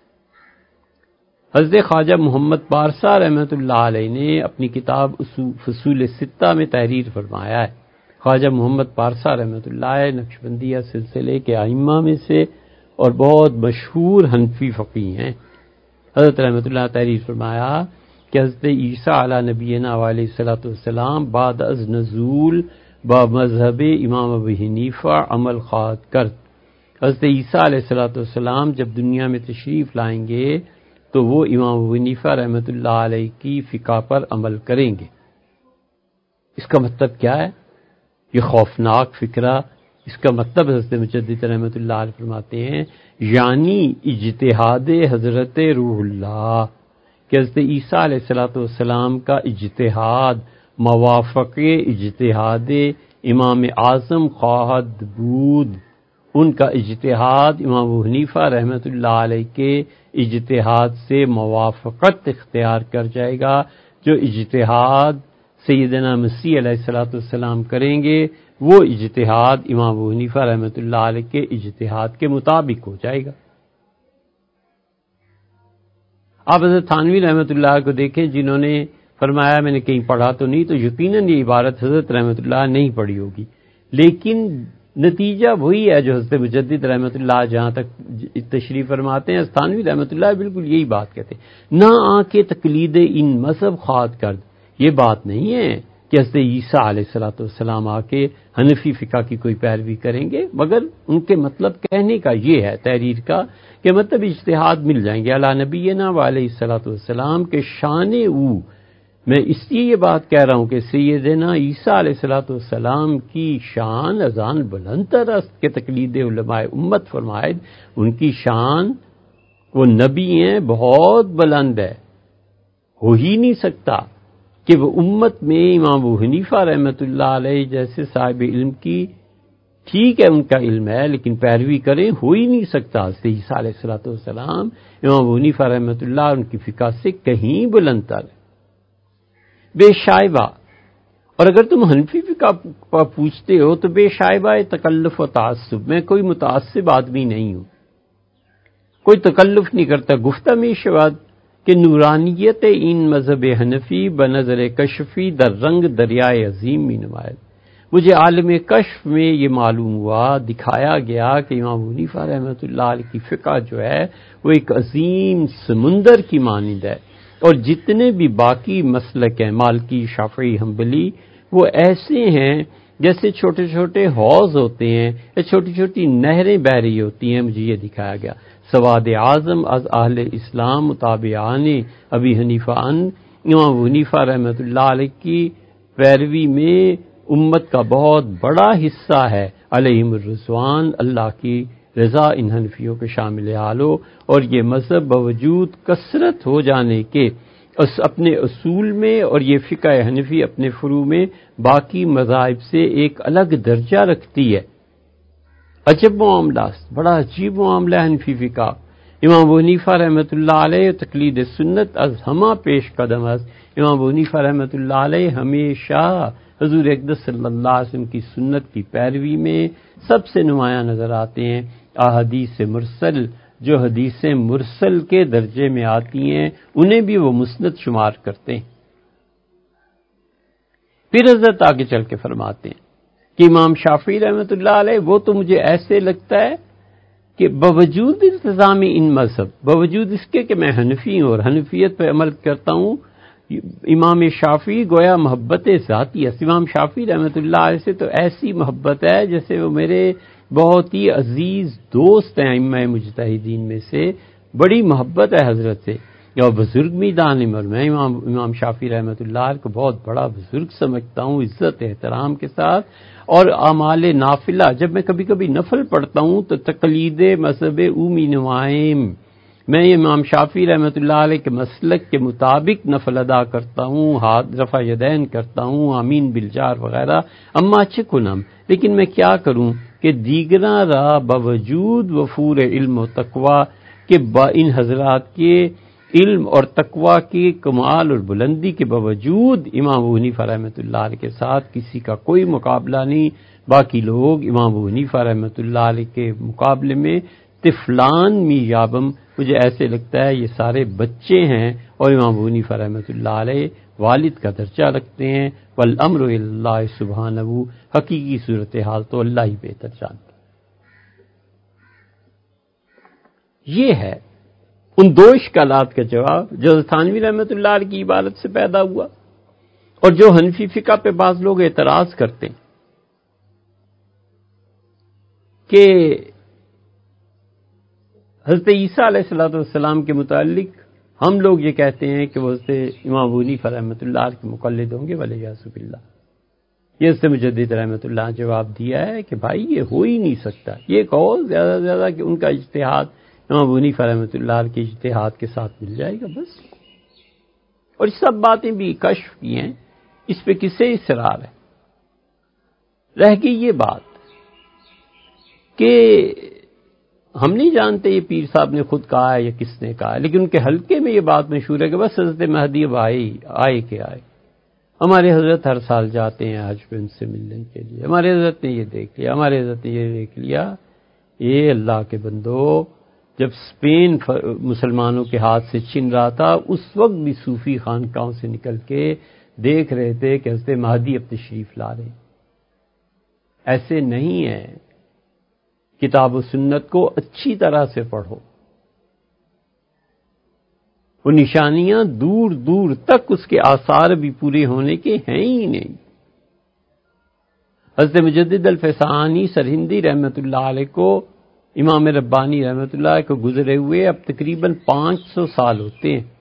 حضرت خواجہ محمد پارسا رحمۃ اللہ علیہ نے اپنی کتاب فصول ستہ میں تحریر فرمایا ہے۔ خواجہ محمد پارسا رحمۃ اللہ علیہ نقشبندیہ سلسلے کے ائمہ میں سے اور بہت مشہور حنفی فقیہ ہیں۔ حضرت رحمۃ اللہ تحریر فرمایا کہ حضرت عیسیٰ علی نبینا علیہ الصلوۃ والسلام بعد از نزول با مذہب امام ابو حنیفہ عمل خواہد کرد۔ حضرت عیسیٰ علیہ الصلوۃ والسلام جب دنیا میں تشریف لائیں گے تو وہ امام ابو حنیفہ رحمۃ اللہ علیہ کی فقہ پر عمل کریں گے۔ اس کا مطلب کیا ہے؟ یہ خوفناک فکرہ، اس کا مطلب حضرت مجدد رحمۃ اللہ علیہ فرماتے ہیں یعنی اجتہاد حضرت روح اللہ، کہ حضرت عیسیٰ علیہ الصلوۃ والسلام کا اجتہاد موافق اجتہاد امام اعظم خواہد بود، ان کا اجتہاد امام ابو حنیفہ رحمۃ اللہ علیہ کے اجتہاد سے موافقت اختیار کر جائے گا۔ جو اجتہاد سیدنا مسیح علیہ الصلوۃ والسلام کریں گے وہ اجتہاد امام ابو حنیفہ رحمۃ اللہ علیہ کے اجتہاد کے مطابق ہو جائے گا۔ آپ حضرت تھانوی رحمۃ اللہ کو دیکھیں، جنہوں نے فرمایا میں نے کہیں پڑھا تو نہیں، تو یقیناً یہ عبارت حضرت رحمۃ اللہ نہیں پڑھی ہوگی، لیکن نتیجہ وہی ہے جو حضرت مجدد رحمۃ اللہ جہاں تک تشریف فرماتے ہیں، تھانوی رحمۃ اللہ بالکل یہی بات کہتے ہیں، نہ آنکھ تقلید ان مذہب خواہد کرد۔ یہ بات نہیں ہے کہ حضرت عیسیٰ علیہ الصلوۃ والسلام آ کے حنفی فقہ کی کوئی پیروی کریں گے، مگر ان کے مطلب کہنے کا یہ ہے تحریر کا کہ مطلب اجتہاد مل جائیں گے علی نبینا علیہ الصلوۃ والسلام کے شان او۔ میں اس لیے یہ بات کہہ رہا ہوں کہ سیدنا عیسیٰ علیہ الصلوۃ والسلام کی شان ازان بلند تر است کہ تقلید علماء امت فرمائد، ان کی شان، وہ نبی ہیں، بہت بلند ہے، ہو ہی نہیں سکتا کہ وہ امت میں امام ابو حنیفہ رحمۃ اللہ علیہ جیسے صاحب علم کی، ٹھیک ہے ان کا علم ہے لیکن پیروی کریں، ہو ہی نہیں سکتا۔ حضرت عیسیٰ علیہ الصلوۃ والسلام امام ابو حنیفہ رحمۃ اللہ ان کی فقہ سے کہیں بلند تر، بے شائبہ اور اگر تم حنفی فقہ پوچھتے ہو تو بے شائبہ تکلف و تعصب، میں کوئی متعصب آدمی نہیں ہوں، کوئی تکلف نہیں کرتا. گفتہ میں شواد کہ نورانیت این مذہب حنفی بنظر کشفی در رنگ دریائے عظیم میں نمایت. مجھے عالم کشف میں یہ معلوم ہوا، دکھایا گیا کہ امام حنیفہ رحمۃ اللہ علیہ کی فقہ جو ہے وہ ایک عظیم سمندر کی مانند ہے، اور جتنے بھی باقی مسلک ہیں مالکی، شافعی، حنبلی، وہ ایسے ہیں جیسے چھوٹے چھوٹے حوض ہوتے ہیں یا چھوٹی چھوٹی نہریں بہہ رہی ہوتی ہیں. مجھے یہ دکھایا گیا. سواد اعظم از اہل اسلام متابعان ابی حنیفہ ان، امام حنیفہ رحمۃ اللہ علیہ کی پیروی میں امت کا بہت بڑا حصہ ہے، علیہم الرضوان، اللہ کی رضا ان حنفیوں کے شامل حال ہو. اور یہ مذہب باوجود کثرت ہو جانے کے اپنے اصول میں، اور یہ فقہ حنفی اپنے فروع میں باقی مذاہب سے ایک الگ درجہ رکھتی ہے. عجب معاملہ، بڑا عجیب معاملہ حنفی فقہ. امام حنیفہ رحمۃ اللہ علیہ تقلید سنت از ہمہ پیش قدم است. امام حنیفہ رحمۃ اللہ علیہ ہمیشہ حضور اقدس صلی اللہ علیہ وسلم کی سنت کی پیروی میں سب سے نمایاں نظر آتے ہیں. احادیث مرسل، جو حدیثیں مرسل کے درجے میں آتی ہیں، انہیں بھی وہ مسند شمار کرتے ہیں. پھر حضرت آگے چل کے فرماتے ہیں کہ امام شافعی رحمۃ اللہ علیہ، وہ تو مجھے ایسے لگتا ہے کہ باوجود التزام ان مذہب، باوجود اس کے کہ میں حنفی ہوں اور حنفیت پہ عمل کرتا ہوں، امام شافعی گویا محبت ذاتی ہے. امام شافعی رحمۃ اللہ علیہ سے تو ایسی محبت ہے جیسے وہ میرے بہت ہی عزیز دوست ہیں. ائمہ مجتہدین میں سے بڑی محبت ہے حضرت سے، اور بزرگ میدان عمر میں امام شافعی رحمۃ اللہ علیہ کو بہت بڑا بزرگ سمجھتا ہوں، عزت احترام کے ساتھ. اور اعمال نافلہ، جب میں کبھی کبھی نفل پڑھتا ہوں تو تقلید مذہب اومی نوائم، میں امام شافعی رحمۃ اللہ علیہ کے مسلک کے مطابق نفل ادا کرتا ہوں، ہاتھ رفع یدین کرتا ہوں، آمین بالجار وغیرہ. اما چکنم، لیکن میں کیا کروں کہ دیگراں را باوجود وفور علم و تقوی کہ ان حضرات کے علم اور تقوی کی کمال اور بلندی کے باوجود امام حنیفہ رحمۃ اللہ علیہ کے ساتھ کسی کا کوئی مقابلہ نہیں. باقی لوگ امام حنیفہ رحمۃ اللہ علیہ کے مقابلے میں طفلان می یابم، مجھے ایسے لگتا ہے یہ سارے بچے ہیں، اور امام حنیفہ رحمۃ اللہ علیہ والد کا درجہ رکھتے ہیں. والامر اللہ سبحانہ، حقیقی صورتحال تو اللہ ہی بہتر جانتا. یہ ہے ان دو اشکالات کا جواب جو تھانوی رحمۃ اللہ علیہ کی عبارت سے پیدا ہوا، اور جو حنفی فقہ پہ بعض لوگ اعتراض کرتے ہیں کہ حضرت عیسیٰ علیہ السلام کے متعلق ہم لوگ یہ کہتے ہیں کہ وہ حضرت امام حنیفہ رحمۃ اللہ علیہ کے مقلد ہوں گے، ولیعذ باللہ. یہ حضرت مجدد رحمۃ اللہ نے جواب دیا ہے کہ بھائی یہ ہو ہی نہیں سکتا. یہ کہو زیادہ سے زیادہ کہ ان کا اجتہاد امام حنیفہ رحمۃ اللہ علیہ کے اجتہاد کے ساتھ مل جائے گا بس. اور یہ سب باتیں بھی کشف کی ہیں، اس پہ کسے اصرار ہے. رہ گئی یہ بات کہ ہم نہیں جانتے یہ پیر صاحب نے خود کہا ہے یا کس نے کہا ہے، لیکن ان کے حلقے میں یہ بات مشہور ہے کہ بس حضرت مہدی اب آئے کہ آئے. ہمارے حضرت ہر سال جاتے ہیں حج پہ ان سے ملنے کے لیے. ہمارے حضرت نے یہ دیکھ لیا، ہمارے حضرت نے یہ دیکھ لیا. یہ اللہ کے بندو، جب اسپین مسلمانوں کے ہاتھ سے چھن رہا تھا اس وقت بھی صوفی خانقاہوں سے نکل کے دیکھ رہے تھے کہ حضرت مہدی اب تشریف لا رہے. ایسے نہیں ہے. کتاب و سنت کو اچھی طرح سے پڑھو. وہ نشانیاں دور دور تک اس کے آثار بھی پورے ہونے کے ہیں ہی نہیں. حضرت مجدد الفسانی سرہندی رحمۃ اللہ علیہ کو، امام ربانی رحمۃ اللہ علیہ کو گزرے ہوئے اب تقریباً 500 سال ہوتے ہیں.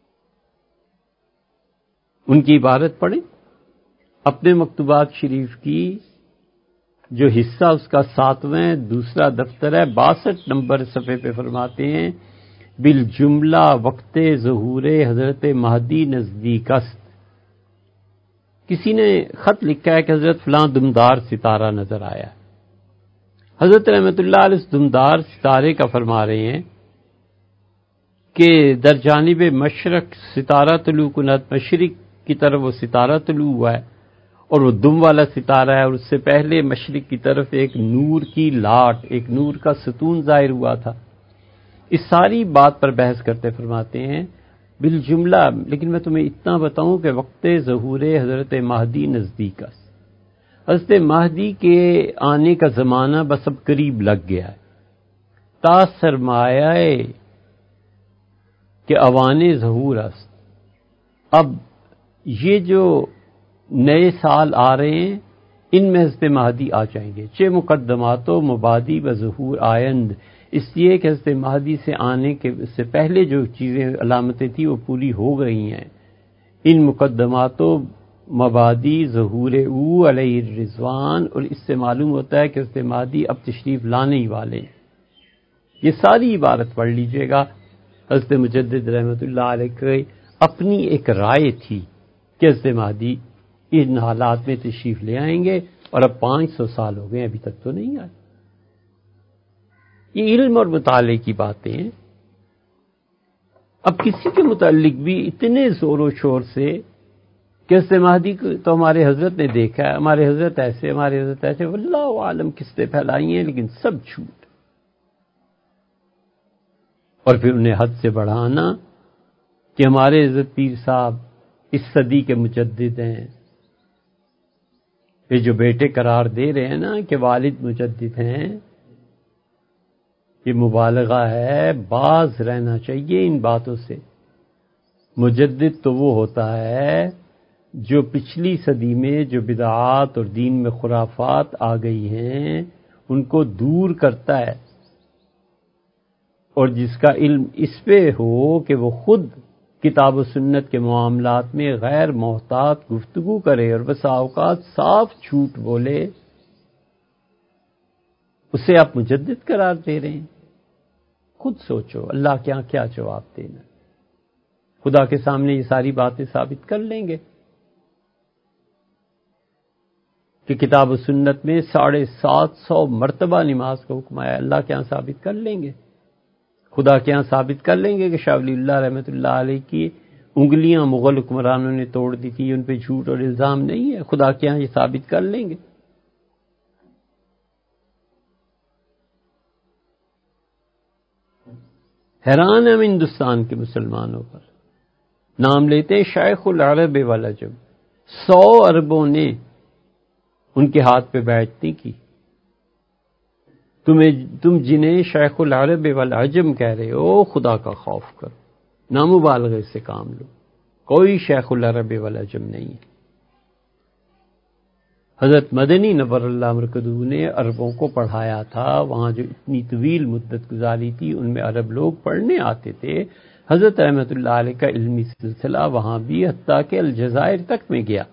ان کی عبارت پڑھیں اپنے مکتوبات شریف کی، جو حصہ اس کا 7واں دوسرا دفتر ہے، 62 نمبر صفحے پہ فرماتے ہیں بالجملہ وقت ظہور حضرت مہدی نزدیک است. کسی نے خط لکھا ہے کہ حضرت فلاں دمدار ستارہ نظر آیا. حضرت رحمۃ اللہ علیہ اس دمدار ستارے کا فرما رہے ہیں کہ در جانب مشرق ستارہ طلوع کنت، مشرق کی طرف وہ ستارہ طلوع ہوا ہے، اور وہ دم والا ستارہ ہے، اور اس سے پہلے مشرق کی طرف ایک نور کی لاٹ، ایک نور کا ستون ظاہر ہوا تھا۔ اس ساری بات پر بحث کرتے فرماتے ہیں بالجملہ، لیکن میں تمہیں اتنا بتاؤں کہ وقت ظہور حضرت مہدی نزدیک ہے، حضرت مہدی کے آنے کا زمانہ بس اب قریب لگ گیا ہے۔ تا سرمایہ کہ اوان ظہور است، اب یہ جو نئے سال آ رہے ہیں ان میں حضرت مہدی آ جائیں گے۔ چہ مقدمات و مبادی و ظہور آئند، اس لیے کہ حضرت مہدی سے آنے کے سے پہلے جو چیزیں علامتیں تھیں وہ پوری ہو گئی ہیں۔ ان مقدمات و مبادی ظہور او علیہ الرضوان، اور اس سے معلوم ہوتا ہے کہ حضرت مہدی اب تشریف لانے ہی والے ہیں۔ یہ ساری عبارت پڑھ لیجئے گا۔ حضرت مجدد رحمۃ اللہ علیہ کی اپنی ایک رائے تھی کہ حضرت مہدی ان حالات میں تشریف لے آئیں گے، اور اب 500 سال ہو گئے ابھی تک تو نہیں آئے۔ یہ علم اور مطالعے کی باتیں ہیں۔ اب کسی کے متعلق بھی اتنے زور و شور سے کہ حضرت مہدی کو تو ہمارے حضرت نے دیکھا ہے، ہمارے حضرت ایسے، ہمارے حضرت ایسے، واللہ عالم کس نے پھیلائی ہیں، لیکن سب جھوٹ، اور پھر انہیں حد سے بڑھانا کہ ہمارے حضرت پیر صاحب اس صدی کے مجدد ہیں۔ یہ جو بیٹے قرار دے رہے ہیں نا کہ والد مجدد ہیں، یہ مبالغہ ہے، باز رہنا چاہیے ان باتوں سے۔ مجدد تو وہ ہوتا ہے جو پچھلی صدی میں جو بدعات اور دین میں خرافات آ گئی ہیں ان کو دور کرتا ہے، اور جس کا علم اس پہ ہو کہ وہ خود کتاب و سنت کے معاملات میں غیر محتاط گفتگو کرے اور بسا اوقات صاف جھوٹ بولے، اسے آپ مجدد قرار دے رہے ہیں۔ خود سوچو اللہ کے یہاں کیا جواب دینا۔ خدا کے سامنے یہ ساری باتیں ثابت کر لیں گے کہ کتاب و سنت میں 750 مرتبہ نماز کا حکم آیا، اللہ کے یہاں ثابت کر لیں گے۔ خدا کے یہاں ثابت کر لیں گے کہ شاہ ولی اللہ رحمۃ اللہ علیہ کی انگلیاں مغل حکمرانوں نے توڑ دی تھی، ان پہ جھوٹ اور الزام نہیں ہے، خدا کے یہاں یہ ثابت کر لیں گے۔ حیران ہم ہندوستان کے مسلمانوں پر، نام لیتے ہیں شیخ العرب والعجم، 100 عربوں نے ان کے ہاتھ پہ بیعت نہیں کی۔ تم جنہیں شیخ العرب والعجم کہہ رہے ہو، خدا کا خوف کرو، نامبالغے سے کام لو، کوئی شیخ العرب والعجم نہیں ہے۔ حضرت مدنی نور اللہ مرکزہ نے عربوں کو پڑھایا تھا، وہاں جو اتنی طویل مدت گزاری تھی ان میں عرب لوگ پڑھنے آتے تھے۔ حضرت رحمۃ اللہ علیہ کا علمی سلسلہ وہاں بھی حتیٰ کہ الجزائر تک میں گیا۔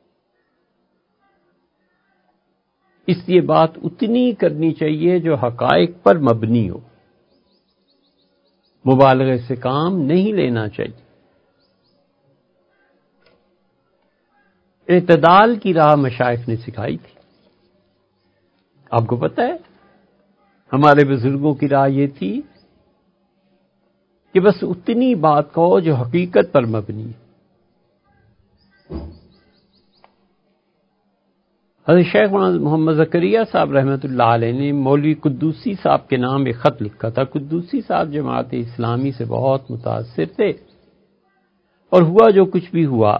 اس لیے بات اتنی کرنی چاہیے جو حقائق پر مبنی ہو، مبالغے سے کام نہیں لینا چاہیے۔ اعتدال کی راہ مشائخ نے سکھائی تھی، آپ کو پتہ ہے ہمارے بزرگوں کی راہ یہ تھی کہ بس اتنی بات کہو جو حقیقت پر مبنی ہے۔ حضرت شیخ محمد زکریا صاحب رحمۃ اللہ علیہ نے مولوی قدوسی صاحب کے نام ایک خط لکھا تھا۔ قدوسی صاحب جماعت اسلامی سے بہت متاثر تھے، اور ہوا جو کچھ بھی ہوا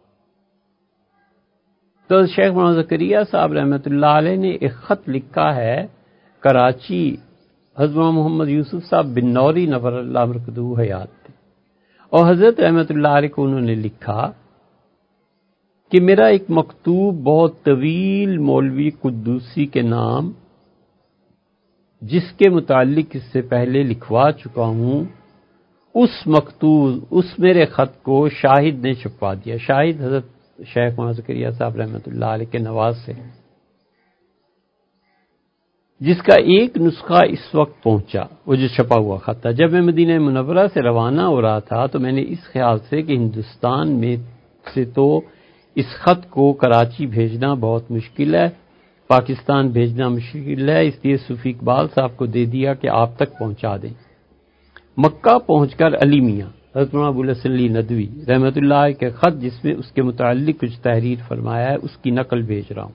تو شیخ محمد زکریا صاحب رحمۃ اللہ علیہ نے ایک خط لکھا ہے کراچی، حضرت محمد یوسف صاحب بن نوری نور اللہ مرکزہ حیات تھے، اور حضرت رحمۃ اللہ علیہ کو انہوں نے لکھا کہ میرا ایک مکتوب بہت طویل مولوی قدوسی کے نام جس کے متعلق اس سے پہلے لکھوا چکا ہوں، اس مکتوب، اس میرے خط کو شاہد نے چھپوا دیا۔ شاہد حضرت شیخ محمد زکریا صاحب رحمۃ اللہ علیہ کے نواز سے، جس کا ایک نسخہ اس وقت پہنچا، وہ جو چھپا ہوا خط تھا۔ جب میں مدینہ منورہ سے روانہ ہو رہا تھا تو میں نے اس خیال سے کہ ہندوستان میں سے تو اس خط کو کراچی بھیجنا بہت مشکل ہے، پاکستان بھیجنا مشکل ہے، اس لیے صوفی اقبال صاحب کو دے دیا کہ آپ تک پہنچا دیں۔ مکہ پہنچ کر علی میاں حضرت مولانا ابوالحسن علی ندوی رحمۃ اللہ علیہ کے خط جس میں اس کے متعلق کچھ تحریر فرمایا ہے، اس کی نقل بھیج رہا ہوں۔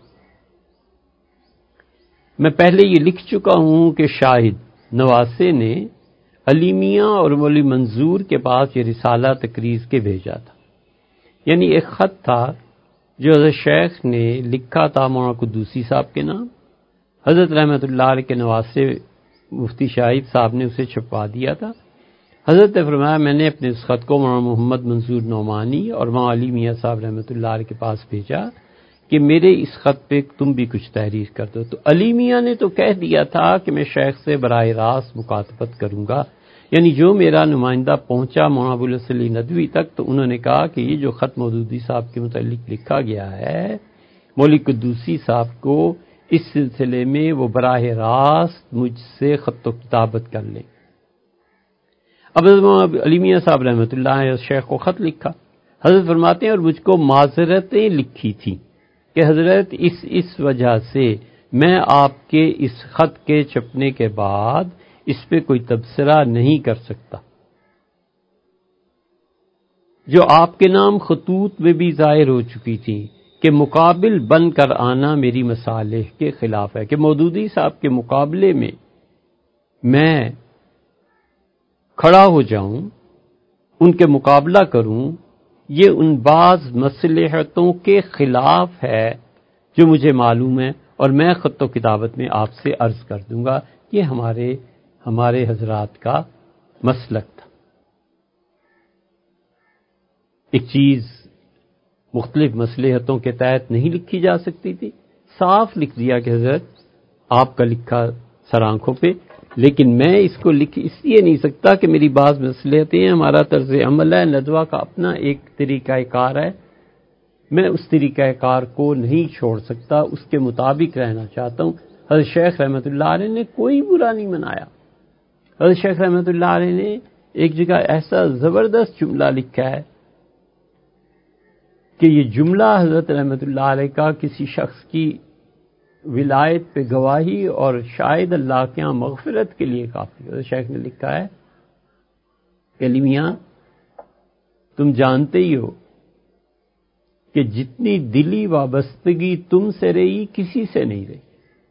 میں پہلے یہ لکھ چکا ہوں کہ شاہد نواسے نے علی میاں اور مولوی منظور کے پاس یہ رسالہ تقریض کے بھیجا تھا، یعنی ایک خط تھا جو حضرت شیخ نے لکھا تھا مولانا قدوسی صاحب کے نام، حضرت رحمۃ اللہ علیہ کے نواسے مفتی شاہد صاحب نے اسے چھپوا دیا تھا۔ حضرت نے فرمایا میں نے اپنے اس خط کو مولانا محمد منظور نعمانی اور مولانا علی میاں صاحب رحمۃ اللہ علیہ کے پاس بھیجا کہ میرے اس خط پہ تم بھی کچھ تحریر کر دو۔ تو علی میاں نے تو کہہ دیا تھا کہ میں شیخ سے براہ راست مکاتبت کروں گا، یعنی جو میرا نمائندہ پہنچا مولانا ابوالحسن علی ندوی تک تو انہوں نے کہا کہ یہ جو خط مودودی صاحب کے متعلق لکھا گیا ہے مولوی قدوسی صاحب کو، اس سلسلے میں وہ براہ راست مجھ سے خط و کتابت کر لیں۔ اب حضرت علی میاں صاحب رحمۃ اللہ علیہ شیخ کو خط لکھا، حضرت فرماتے ہیں اور مجھ کو معذرتیں لکھی تھی کہ حضرت اس وجہ سے میں آپ کے اس خط کے چھپنے کے بعد اس پہ کوئی تبصرہ نہیں کر سکتا، جو آپ کے نام خطوط میں بھی ظاہر ہو چکی تھی کہ مقابل بن کر آنا میری مصالح کے خلاف ہے، کہ مودودی صاحب کے مقابلے میں میں کھڑا ہو جاؤں، ان کے مقابلہ کروں، یہ ان بعض مصلحتوں کے خلاف ہے جو مجھے معلوم ہے، اور میں خط و کتابت میں آپ سے عرض کر دوں گا۔ یہ ہمارے حضرات کا مسلک تھا۔ ایک چیز مختلف مصلحتوں کے تحت نہیں لکھی جا سکتی تھی، صاف لکھ دیا کہ حضرت آپ کا لکھا سر آنکھوں پہ، لیکن میں اس کو لکھ اس لیے نہیں سکتا کہ میری بعض مصلحتیں ہیں، ہمارا طرز عمل ہے، ندوہ کا اپنا ایک طریقہ کار ہے، میں اس طریقہ کار کو نہیں چھوڑ سکتا، اس کے مطابق رہنا چاہتا ہوں۔ حضرت شیخ رحمۃ اللہ علیہ نے کوئی برا نہیں منایا۔ حضرت شیخ رحمۃ اللہ علیہ نے ایک جگہ ایسا زبردست جملہ لکھا ہے کہ یہ جملہ حضرت رحمۃ اللہ علیہ کا کسی شخص کی ولایت پہ گواہی اور شاید اللہ کے یہاں مغفرت کے لیے کافی۔ حضرت شیخ نے لکھا ہے کہ علی میاں تم جانتے ہی ہو کہ جتنی دلی وابستگی تم سے رہی کسی سے نہیں رہی۔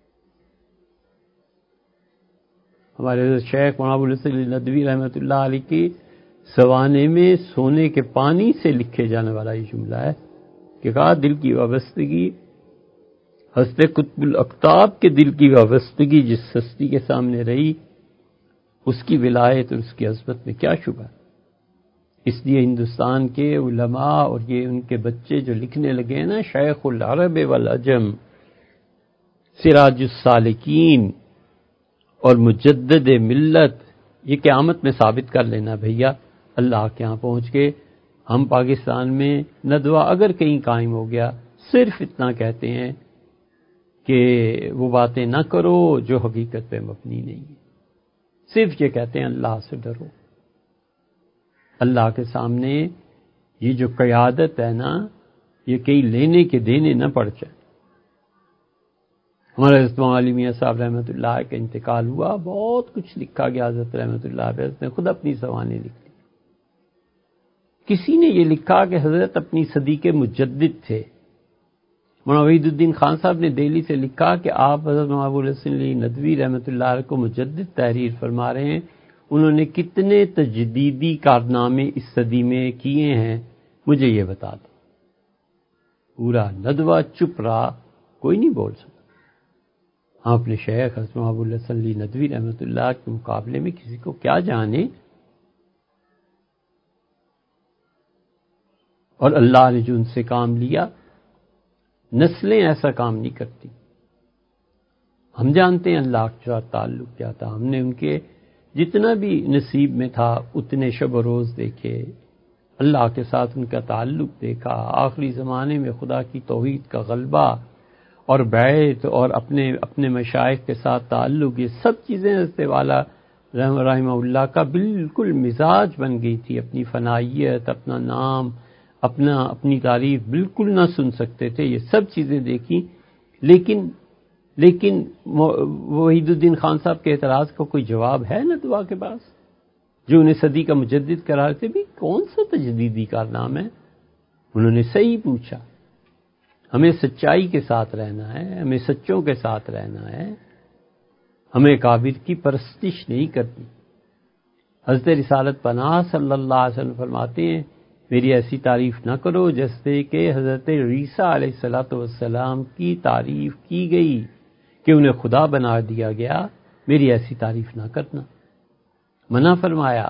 ہمارے حضرت شیخ مولانا ابوالحسن علی ندوی رحمۃ اللہ علیہ کی سوانے میں سونے کے پانی سے لکھے جانے والا یہ جملہ ہے کہ کہا دل کی وابستگی، حضرت قطب الاقطاب کے دل کی وابستگی جس ہستی کے سامنے رہی، اس کی ولایت اور اس کی عظمت میں کیا شبہ ہے۔ اس لیے ہندوستان کے علماء اور یہ ان کے بچے جو لکھنے لگے ہیں نا، شیخ العرب والعجم، سراج السالکین اور مجدد ملت، یہ قیامت میں ثابت کر لینا بھیا اللہ کے ہاں پہنچ کے ہم پاکستان میں ندوہ اگر کہیں قائم ہو گیا صرف اتنا کہتے ہیں کہ وہ باتیں نہ کرو جو حقیقت پہ مبنی نہیں ہے، صرف یہ کہتے ہیں اللہ سے ڈرو۔ اللہ کے سامنے یہ جو قیادت ہے نا، یہ کہیں لینے کے دینے نہ پڑ جائے۔ ہمارے حضرت علی میاں صاحب رحمۃ اللہ کا انتقال ہوا، بہت کچھ لکھا گیا حضرت رحمۃ اللہ علیہ، حضرت نے خود اپنی سوانح لکھی۔ کسی نے یہ لکھا کہ حضرت اپنی صدی کے مجدد تھے۔ مولانا وحید الدین خان صاحب نے دہلی سے لکھا کہ آپ حضرت مولانا ابوالحسن علی ندوی رحمۃ اللہ علیہ کو مجدد تحریر فرما رہے ہیں، انہوں نے کتنے تجدیدی کارنامے اس صدی میں کیے ہیں مجھے یہ بتا دیں۔ پورا ندوہ چپ رہا، کوئی نہیں بول سکتا۔ ہم اپنے شیخ حضرت مولانا ابوالحسن علی ندوی رحمۃ اللہ کے مقابلے میں کسی کو کیا جانے، اور اللہ نے جو ان سے کام لیا، نسلیں ایسا کام نہیں کرتی۔ ہم جانتے ہیں اللہ کا تعلق کیا تھا، ہم نے ان کے جتنا بھی نصیب میں تھا اتنے شب و روز دیکھے، اللہ کے ساتھ ان کا تعلق دیکھا، آخری زمانے میں خدا کی توحید کا غلبہ اور بیعت اور اپنے مشائخ کے ساتھ تعلق، یہ سب چیزیں حضرت والا رحمہ اللہ کا بالکل مزاج بن گئی تھی۔ اپنی فنائیت، اپنا نام، اپنی تعریف بالکل نہ سن سکتے تھے، یہ سب چیزیں دیکھی، لیکن وحید الدین خان صاحب کے اعتراض کا کوئی جواب ہے ندوہ کے پاس؟ جو انہیں صدی کا مجدد قرار تھے، بھی کون سا تجدیدی کارنامہ ہے؟ انہوں نے صحیح پوچھا۔ ہمیں سچائی کے ساتھ رہنا ہے، ہمیں سچوں کے ساتھ رہنا ہے، ہمیں کافر کی پرستش نہیں کرنی۔ حضرت رسالت پناہ صلی اللہ علیہ وسلم فرماتے ہیں میری ایسی تعریف نہ کرو جیسے کہ حضرت عیسیٰ علیہ السلام کی تعریف کی گئی کہ انہیں خدا بنا دیا گیا، میری ایسی تعریف نہ کرنا۔ منع فرمایا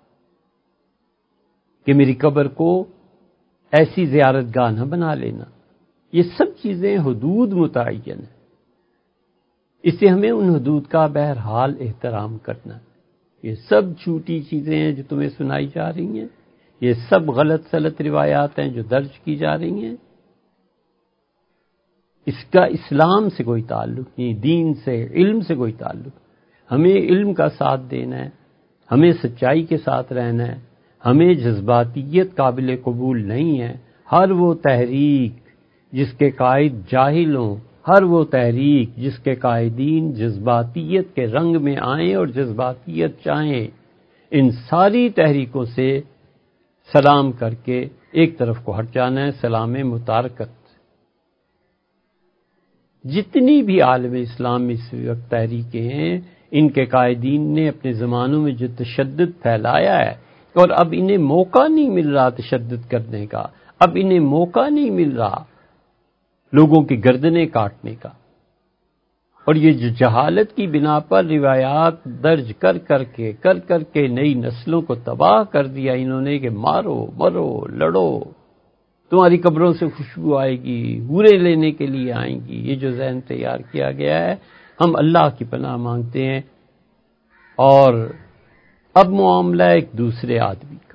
کہ میری قبر کو ایسی زیارت گاہ نہ بنا لینا۔ یہ سب چیزیں حدود متعین ہیں، اس سے ہمیں ان حدود کا بہرحال احترام کرنا ہے۔ یہ سب جھوٹی چیزیں ہیں جو تمہیں سنائی جا رہی ہیں، یہ سب غلط سلط روایات ہیں جو درج کی جا رہی ہیں، اس کا اسلام سے کوئی تعلق نہیں، دین سے، علم سے کوئی تعلق۔ ہمیں علم کا ساتھ دینا ہے، ہمیں سچائی کے ساتھ رہنا ہے، ہمیں جذباتیت قابل قبول نہیں ہے۔ ہر وہ تحریک جس کے قائد جاہل ہوں، ہر وہ تحریک جس کے قائدین جذباتیت کے رنگ میں آئیں اور جذباتیت چاہیں، ان ساری تحریکوں سے سلام کر کے ایک طرف کو ہٹ جانا ہے، سلام متارکت۔ جتنی بھی عالم اسلام میں اس وقت تحریکیں ہیں، ان کے قائدین نے اپنے زمانوں میں جو تشدد پھیلایا ہے، اور اب انہیں موقع نہیں مل رہا تشدد کرنے کا، اب انہیں موقع نہیں مل رہا لوگوں کی گردنیں کاٹنے کا، اور یہ جو جہالت کی بنا پر روایات درج کر کے نئی نسلوں کو تباہ کر دیا انہوں نے کہ مارو مرو لڑو، تمہاری قبروں سے خوشبو آئے گی، حوریں لینے کے لیے آئیں گی، یہ جو ذہن تیار کیا گیا ہے، ہم اللہ کی پناہ مانگتے ہیں۔ اور اب معاملہ ایک دوسرے آدمی کا،